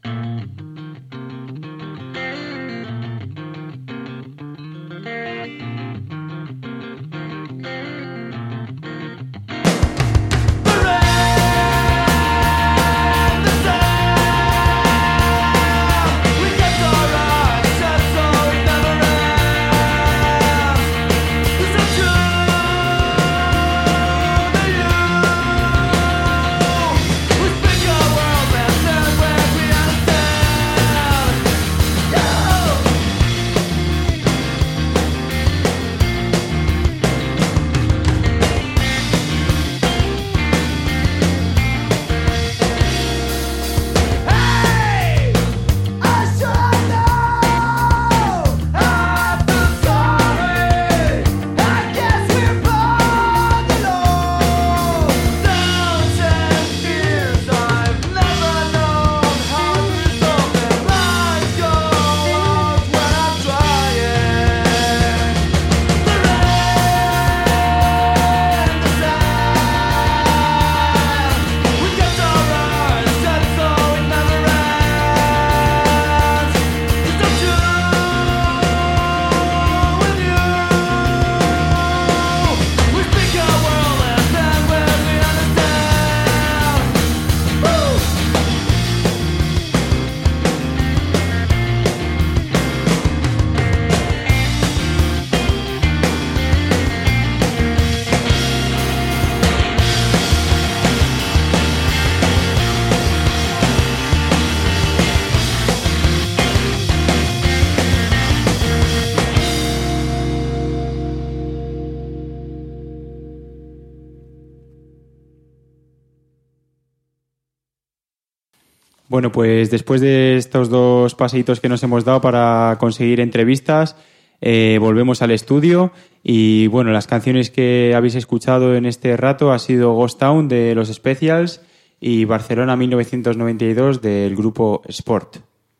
Bueno, pues después de estos dos paseitos que nos hemos dado para conseguir entrevistas, eh, volvemos al estudio y bueno, las canciones que habéis escuchado en este rato ha sido Ghost Town de los Specials y Barcelona mil novecientos noventa y dos del grupo Sport.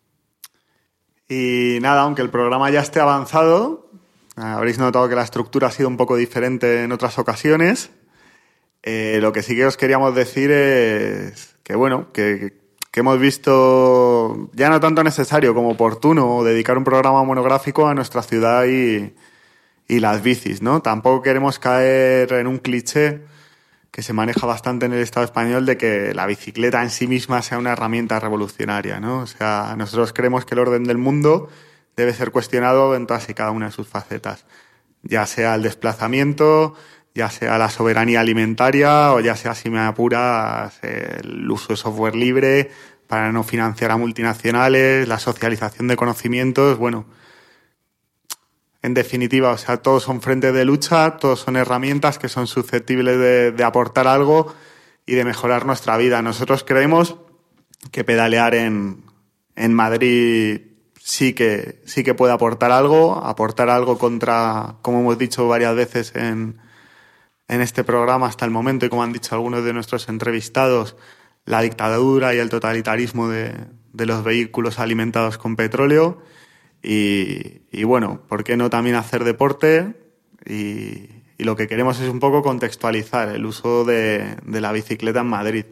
Y nada, aunque el programa ya esté avanzado, habréis notado que la estructura ha sido un poco diferente en otras ocasiones. Eh, lo que sí que os queríamos decir es que bueno, que... que hemos visto ya no tanto necesario como oportuno dedicar un programa monográfico a nuestra ciudad y, y las bicis, ¿no? Tampoco queremos caer en un cliché que se maneja bastante en el Estado español de que la bicicleta en sí misma sea una herramienta revolucionaria, ¿no? O sea, nosotros creemos que el orden del mundo debe ser cuestionado en todas y cada una de sus facetas. ya sea el desplazamiento, ya sea la soberanía alimentaria o ya sea, si me apuras, el uso de software libre para no financiar a multinacionales, la socialización de conocimientos. Bueno, en definitiva, o sea, todos son frentes de lucha, todos son herramientas que son susceptibles de, de aportar algo y de mejorar nuestra vida. Nosotros creemos que pedalear en, en Madrid sí que, sí que puede aportar algo, aportar algo contra, como hemos dicho varias veces en, en este programa hasta el momento y como han dicho algunos de nuestros entrevistados, la dictadura y el totalitarismo de, de los vehículos alimentados con petróleo. Y, y bueno, ¿por qué no también hacer deporte? Y, y lo que queremos es un poco contextualizar el uso de, de la bicicleta en Madrid.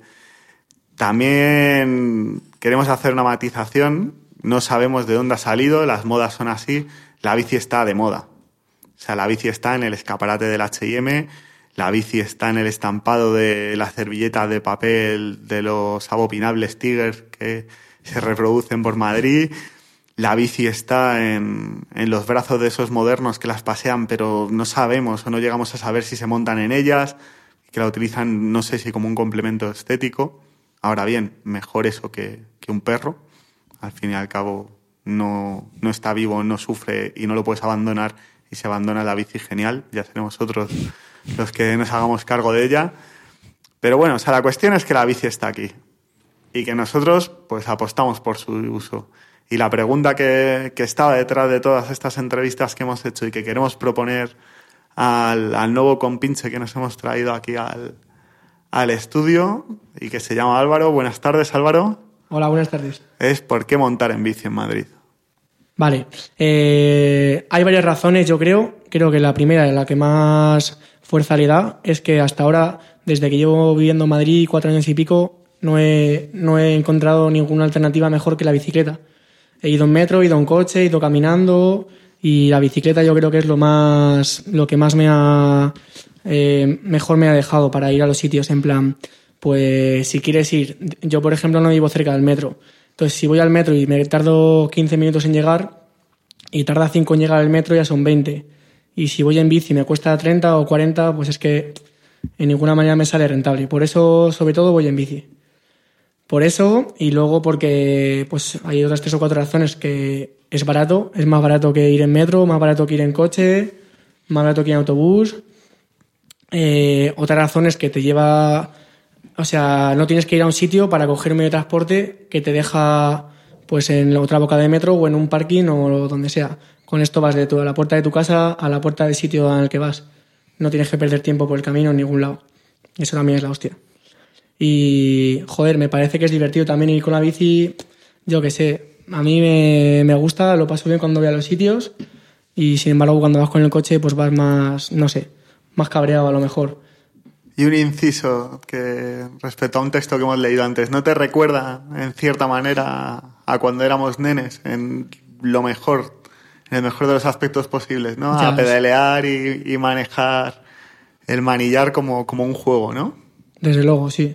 También queremos hacer una matización. No sabemos de dónde ha salido, las modas son así. La bici está de moda. O sea, la bici está en el escaparate del H y M, la bici está en el estampado de las servilletas de papel de los abominables tigers que se reproducen por Madrid. La bici está en, en los brazos de esos modernos que las pasean, pero no sabemos o no llegamos a saber si se montan en ellas, que la utilizan, no sé si como un complemento estético. Ahora bien, mejor eso que, que un perro. Al fin y al cabo no, no está vivo, no sufre y no lo puedes abandonar y se abandona la bici, genial. Ya seremos otros los que nos hagamos cargo de ella. Pero bueno, o sea, la cuestión es que la bici está aquí y que nosotros pues apostamos por su uso. Y la pregunta que, que estaba detrás de todas estas entrevistas que hemos hecho y que queremos proponer al, al nuevo compinche que nos hemos traído aquí al, al estudio y que se llama Álvaro. Buenas tardes, Álvaro. Hola, buenas tardes. Es ¿por qué montar en bici en Madrid? Vale. Eh, hay varias razones, yo creo. Creo que la primera, la que más fuerza le da, es que hasta ahora, desde que llevo viviendo en Madrid cuatro años y pico, no he, no he encontrado ninguna alternativa mejor que la bicicleta. He ido en metro, he ido en coche, he ido caminando y la bicicleta yo creo que es lo más, lo que más me ha, eh, mejor me ha dejado para ir a los sitios. En plan, pues si quieres ir, yo por ejemplo no vivo cerca del metro, entonces si voy al metro y me tardo quince minutos en llegar y tarda cinco en llegar al metro, ya son veinte. Y si voy en bici y me cuesta treinta o cuarenta, pues es que en ninguna manera me sale rentable. Por eso, sobre todo, voy en bici. Por eso, y luego porque pues hay otras tres o cuatro razones, que es barato, es más barato que ir en metro, más barato que ir en coche, más barato que ir en autobús. Eh, otra razón es que te lleva, o sea, no tienes que ir a un sitio para coger un medio de transporte que te deja pues en la otra boca de metro o en un parking o donde sea. Con esto vas de tu, a la puerta de tu casa a la puerta del sitio al que vas. No tienes que perder tiempo por el camino en ningún lado. Eso también es la hostia. Y, joder, me parece que es divertido también ir con la bici. Yo qué sé, a mí me, me gusta, lo paso bien cuando voy a los sitios y, sin embargo, cuando vas con el coche pues vas más, no sé, más cabreado a lo mejor. Y un inciso que respecto a un texto que hemos leído antes, ¿no te recuerda en cierta manera a cuando éramos nenes en lo mejor, en el mejor de los aspectos posibles, ¿no? Ya, a pedalear y, y manejar el manillar como, como un juego, ¿no? Desde luego, sí.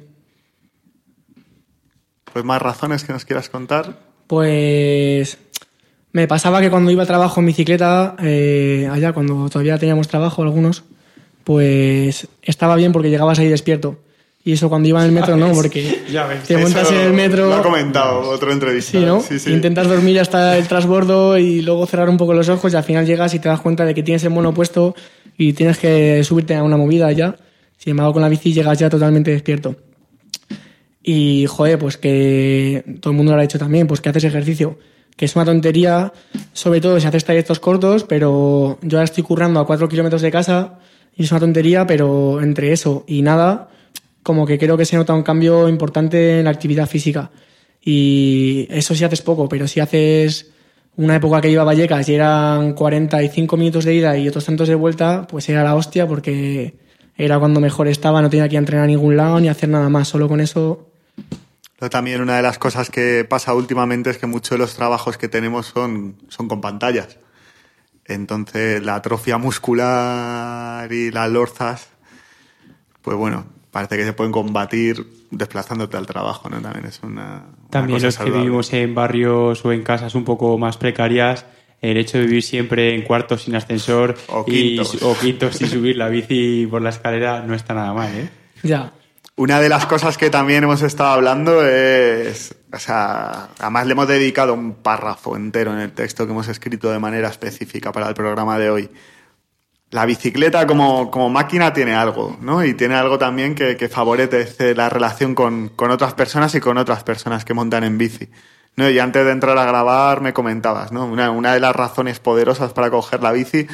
Pues más razones que nos quieras contar. Pues me pasaba que cuando iba al trabajo en bicicleta, eh, allá cuando todavía teníamos trabajo algunos, pues estaba bien porque llegabas ahí despierto. Y eso cuando iba en el metro no, porque ya ves, te montas en el metro... Lo ha comentado otro entrevista. Sí, ¿no? Sí, sí. Intentas dormir hasta el transbordo y luego cerrar un poco los ojos y al final llegas y te das cuenta de que tienes el mono puesto y tienes que subirte a una movida ya. Sin embargo, con la bici llegas ya totalmente despierto. Y, joder, pues que todo el mundo lo ha hecho también, pues que haces ejercicio. Que es una tontería, sobre todo si haces trayectos cortos, pero yo ahora estoy currando a cuatro kilómetros de casa y es una tontería, pero entre eso y nada, como que creo que se nota un cambio importante en la actividad física. Y eso sí haces poco, pero si haces una época que iba a Vallecas y eran cuarenta y cinco minutos de ida y otros tantos de vuelta, pues era la hostia porque era cuando mejor estaba, no tenía que ir a entrenar a ningún lado ni hacer nada más, solo con eso. Pero también una de las cosas que pasa últimamente es que muchos de los trabajos que tenemos son, son con pantallas. Entonces la atrofia muscular y las lorzas, pues bueno, parece que se pueden combatir desplazándote al trabajo, ¿no? También es una, También una cosa los saludable. que vivimos en barrios o en casas un poco más precarias, el hecho de vivir siempre en cuartos sin ascensor o y, quintos. o quintos sin subir la bici por la escalera no está nada mal, ¿eh? Ya. Una de las cosas que también hemos estado hablando es, o sea, además le hemos dedicado un párrafo entero en el texto que hemos escrito de manera específica para el programa de hoy. La bicicleta como, como máquina tiene algo, ¿no? Y tiene algo también que, que favorece la relación con, con otras personas y con otras personas que montan en bici, ¿no? Y antes de entrar a grabar me comentabas, ¿no? Una, una de las razones poderosas para coger la bici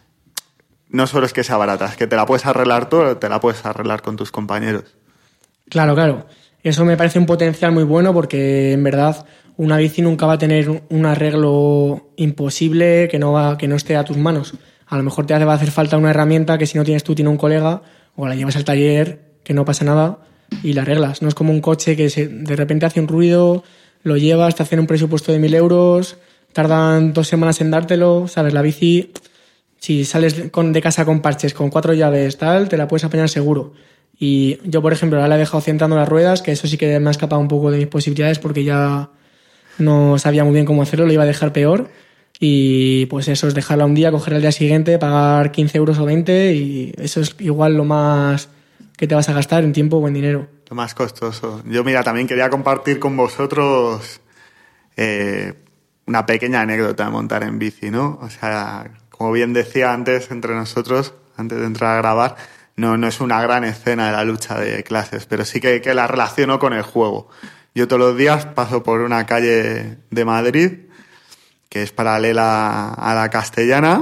no solo es que sea barata, es que te la puedes arreglar tú o te la puedes arreglar con tus compañeros. Claro, claro. Eso me parece un potencial muy bueno porque, en verdad, una bici nunca va a tener un arreglo imposible que no va, que no esté a tus manos. A lo mejor te va a hacer falta una herramienta que si no tienes tú, tiene un colega, o la llevas al taller, que no pasa nada, y la arreglas. No es como un coche que se, de repente hace un ruido, lo llevas, te hacen un presupuesto de mil euros, tardan dos semanas en dártelo, ¿sabes? La bici, si sales con, de casa con parches, con cuatro llaves, tal, te la puedes apañar seguro. Y yo, por ejemplo, ahora la he dejado centrando las ruedas, que eso sí que me ha escapado un poco de mis posibilidades porque ya no sabía muy bien cómo hacerlo, lo iba a dejar peor. Y pues eso es dejarla un día, cogerla al día siguiente, pagar quince euros o veinte y eso es igual lo más que te vas a gastar en tiempo o en dinero. Lo más costoso. Yo, mira, también quería compartir con vosotros eh, una pequeña anécdota de montar en bici, ¿no? O sea, como bien decía antes entre nosotros, antes de entrar a grabar, No, no es una gran escena de la lucha de clases, pero sí que, que la relaciono con el juego. Yo todos los días paso por una calle de Madrid que es paralela a la Castellana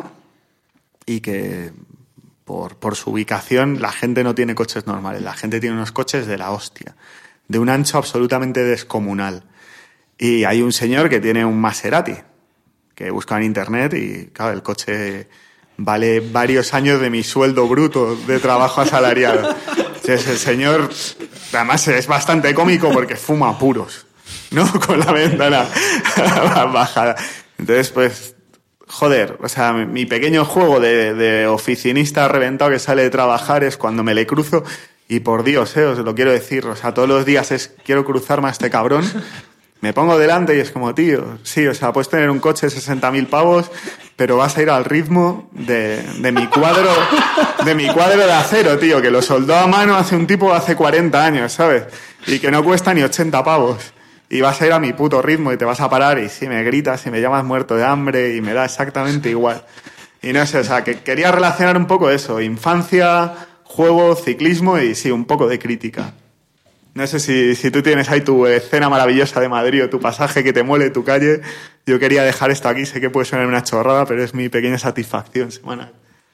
y que por, por su ubicación la gente no tiene coches normales, la gente tiene unos coches de la hostia, de un ancho absolutamente descomunal. Y hay un señor que tiene un Maserati, que busca en internet y claro, el coche vale varios años de mi sueldo bruto de trabajo asalariado. Entonces el señor, además es bastante cómico porque fuma puros, ¿no? Con la ventana bajada. Entonces, pues, joder, o sea, mi pequeño juego de, de oficinista reventado que sale de trabajar es cuando me le cruzo y por Dios, eh, os lo quiero decir, o sea, todos los días es, quiero cruzarme a este cabrón. Me pongo delante y es como, tío, sí, o sea, puedes tener un coche de sesenta mil pavos, pero vas a ir al ritmo de, de mi cuadro de mi cuadro de acero, tío, que lo soldó a mano hace un tipo hace cuarenta años, ¿sabes? Y que no cuesta ni ochenta pavos. Y vas a ir a mi puto ritmo y te vas a parar y si me gritas y me llamas muerto de hambre y me da exactamente igual. Y no sé, o sea, que quería relacionar un poco eso, infancia, juego, ciclismo y sí, un poco de crítica. No sé si, si tú tienes ahí tu escena maravillosa de Madrid o tu pasaje que te muele tu calle. Yo quería dejar esto aquí, sé que puede sonar una chorrada, pero es mi pequeña satisfacción semanal.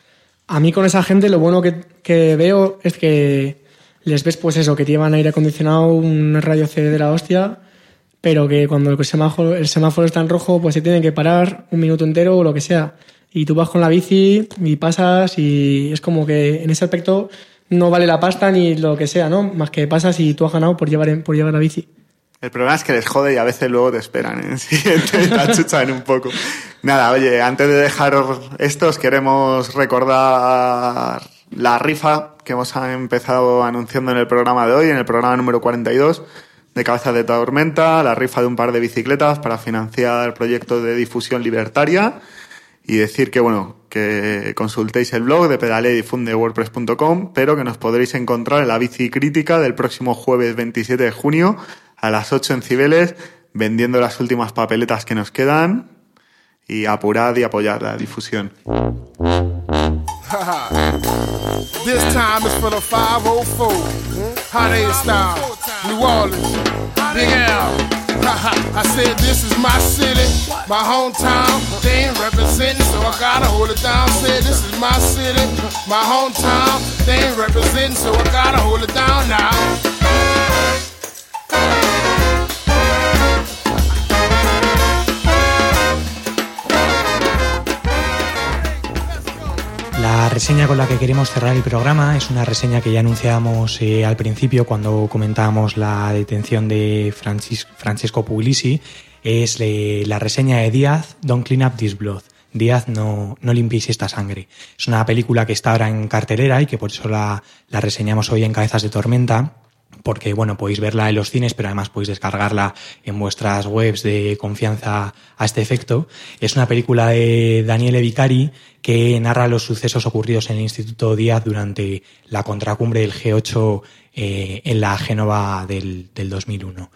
A mí con esa gente lo bueno que, que veo es que les ves pues eso, que llevan aire acondicionado, un radio C de la hostia, pero que cuando el semáforo, el semáforo está en rojo pues se tienen que parar un minuto entero o lo que sea. Y tú vas con la bici y pasas y es como que en ese aspecto no vale la pasta ni lo que sea, ¿no? Más que pasas y tú has ganado por llevar, por llevar la bici. El problema es que les jode y a veces luego te esperan, ¿eh? Sí, te achuchan un poco. Nada, oye, antes de dejar esto, os queremos recordar la rifa que hemos empezado anunciando en el programa de hoy, en el programa número cuarenta y dos de Cabezas de Tormenta, la rifa de un par de bicicletas para financiar el proyecto de difusión libertaria. Y decir que, bueno, que consultéis el blog de pedalea y difunde wordpress punto com, pero que nos podréis encontrar en la bici crítica del próximo jueves veintisiete de junio a las ocho en Cibeles, vendiendo las últimas papeletas que nos quedan. Y apurad y apoyad la difusión. This time is for the five oh four, Hot Air Style, New Orleans, Big Al. I said this is my city, my hometown. They ain't representing, so I gotta hold it down. Said this is my city, my hometown. They ain't representing, so I gotta hold it down now. La reseña con la que queremos cerrar el programa es una reseña que ya anunciábamos eh, al principio cuando comentábamos la detención de Francis, Francesco Puglisi. Es eh, la reseña de Díaz, Don't Clean Up This Blood. Díaz, no, no limpiéis esta sangre. Es una película que está ahora en cartelera y que por eso la, la reseñamos hoy en Cabezas de Tormenta, porque bueno, podéis verla en los cines, pero además podéis descargarla en vuestras webs de confianza a este efecto. Es una película de Daniele Vicari que narra los sucesos ocurridos en el Instituto Díaz durante la contracumbre del G ocho eh, en la Génova del, del dos mil uno.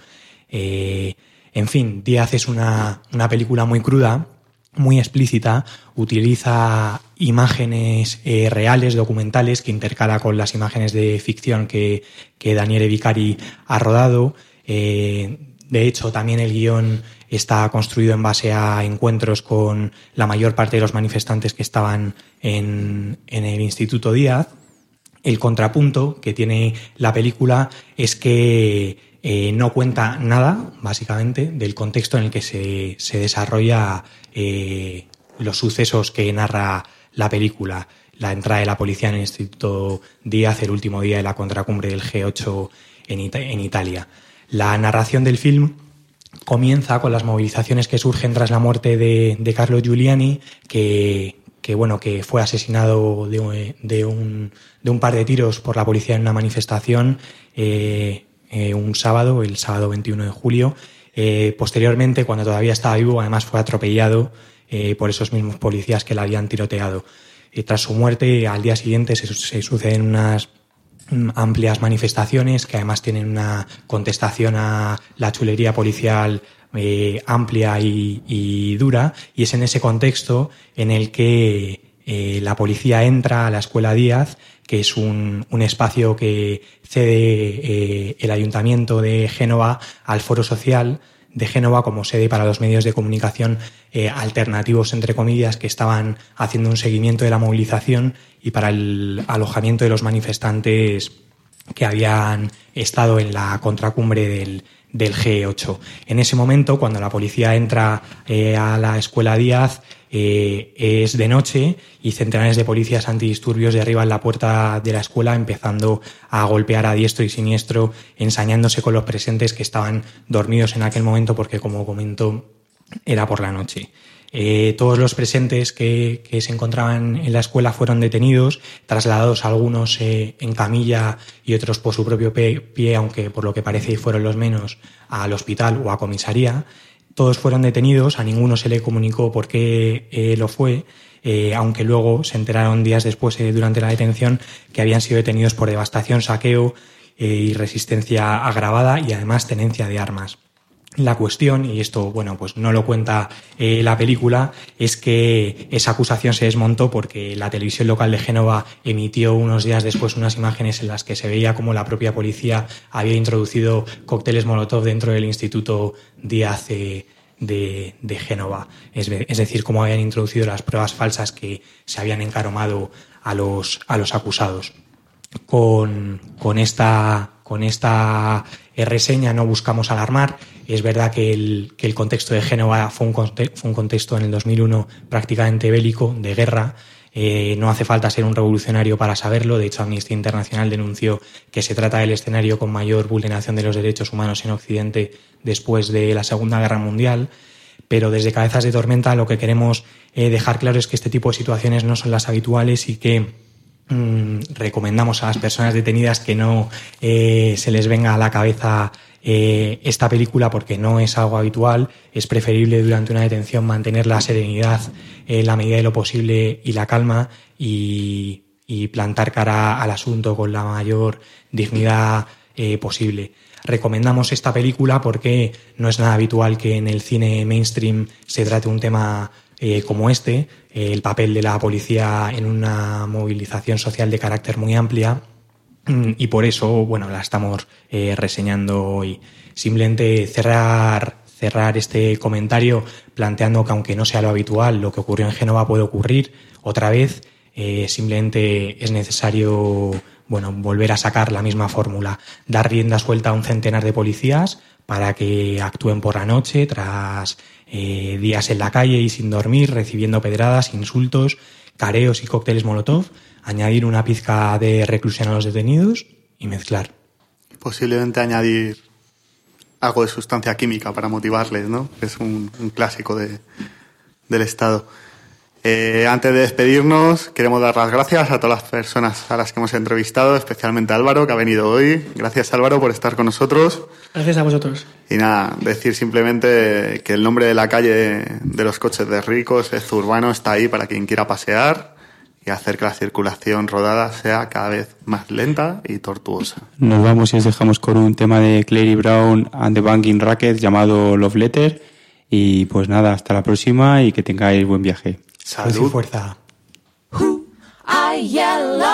Eh, en fin, Díaz es una, una película muy cruda, muy explícita, utiliza imágenes eh, reales, documentales, que intercala con las imágenes de ficción que, que Daniele Vicari ha rodado. Eh, de hecho, también el guión está construido en base a encuentros con la mayor parte de los manifestantes que estaban en, en el Instituto Díaz. El contrapunto que tiene la película es que eh, no cuenta nada, básicamente, del contexto en el que se, se desarrolla eh, los sucesos que narra la película. La entrada de la policía en el Instituto Díaz, el último día de la contracumbre del G ocho en, Ita- en Italia. La narración del film comienza con las movilizaciones que surgen tras la muerte de, de Carlo Giuliani, que, que, bueno, que fue asesinado de, de, un, de un par de tiros por la policía en una manifestación eh, eh, un sábado, el sábado veintiuno de julio. Eh, posteriormente, cuando todavía estaba vivo, además fue atropellado eh, por esos mismos policías que le habían tiroteado. Eh, tras su muerte, al día siguiente se, se suceden unas amplias manifestaciones que además tienen una contestación a la chulería policial eh, amplia y, y dura, y es en ese contexto en el que eh, la policía entra a la Escuela Díaz, que es un, un espacio que cede eh, el Ayuntamiento de Génova al Foro Social de Génova como sede para los medios de comunicación eh, alternativos, entre comillas, que estaban haciendo un seguimiento de la movilización y para el alojamiento de los manifestantes que habían estado en la contracumbre del, del G ocho. En ese momento, cuando la policía entra eh, a la Escuela Díaz, eh, es de noche y centenares de policías antidisturbios derriban la puerta de la escuela, empezando a golpear a diestro y siniestro, ensañándose con los presentes que estaban dormidos en aquel momento porque, como comento, era por la noche. Eh, todos los presentes que, que se encontraban en la escuela fueron detenidos, trasladados algunos eh, en camilla y otros por su propio pie, pie, aunque por lo que parece fueron los menos, al hospital o a comisaría. Todos fueron detenidos, a ninguno se le comunicó por qué eh, lo fue, eh, aunque luego se enteraron días después, eh, durante la detención, que habían sido detenidos por devastación, saqueo eh, y resistencia agravada y además tenencia de armas. La cuestión, y esto, bueno, pues no lo cuenta eh, la película, es que esa acusación se desmontó porque la televisión local de Génova emitió unos días después unas imágenes en las que se veía cómo la propia policía había introducido cócteles Molotov dentro del Instituto Díaz eh, de, de Génova. Es, es decir, cómo habían introducido las pruebas falsas que se habían encaromado a los, a los acusados. Con, con esta, con esta reseña no buscamos alarmar. Es verdad que el, que el contexto de Génova fue un, conte, fue un contexto en el dos mil uno prácticamente bélico, de guerra. Eh, no hace falta ser un revolucionario para saberlo. De hecho, Amnistía Internacional denunció que se trata del escenario con mayor vulneración de los derechos humanos en Occidente después de la Segunda Guerra Mundial. Pero desde Cabezas de Tormenta lo que queremos eh, dejar claro es que este tipo de situaciones no son las habituales y que Mm, recomendamos a las personas detenidas que no eh, se les venga a la cabeza eh, esta película porque no es algo habitual. Es preferible durante una detención mantener la serenidad en eh, la medida de lo posible y la calma y, y plantar cara al asunto con la mayor dignidad eh, posible. Recomendamos esta película porque no es nada habitual que en el cine mainstream se trate un tema eh, como este, eh, el papel de la policía en una movilización social de carácter muy amplia, y por eso, bueno, la estamos eh, reseñando hoy. Simplemente cerrar, cerrar este comentario planteando que, aunque no sea lo habitual, lo que ocurrió en Génova puede ocurrir otra vez. Eh, simplemente es necesario, bueno, volver a sacar la misma fórmula, dar rienda suelta a un centenar de policías para que actúen por la noche tras eh, días en la calle y sin dormir, recibiendo pedradas, insultos, careos y cócteles Molotov, añadir una pizca de reclusión a los detenidos y mezclar. Posiblemente añadir algo de sustancia química para motivarles, ¿no? Es un, un clásico de, del Estado. Eh, antes de despedirnos, queremos dar las gracias a todas las personas a las que hemos entrevistado, especialmente a Álvaro, que ha venido hoy. Gracias, Álvaro, por estar con nosotros. Gracias a vosotros. Y nada, decir simplemente que el nombre de la calle de los coches de ricos, es Urbano, está ahí para quien quiera pasear y hacer que la circulación rodada sea cada vez más lenta y tortuosa. Nos vamos y os dejamos con un tema de Clary Brown and the Banging Racket llamado Love Letter. Y pues nada, hasta la próxima y que tengáis buen viaje. Salud y fuerza. I yellow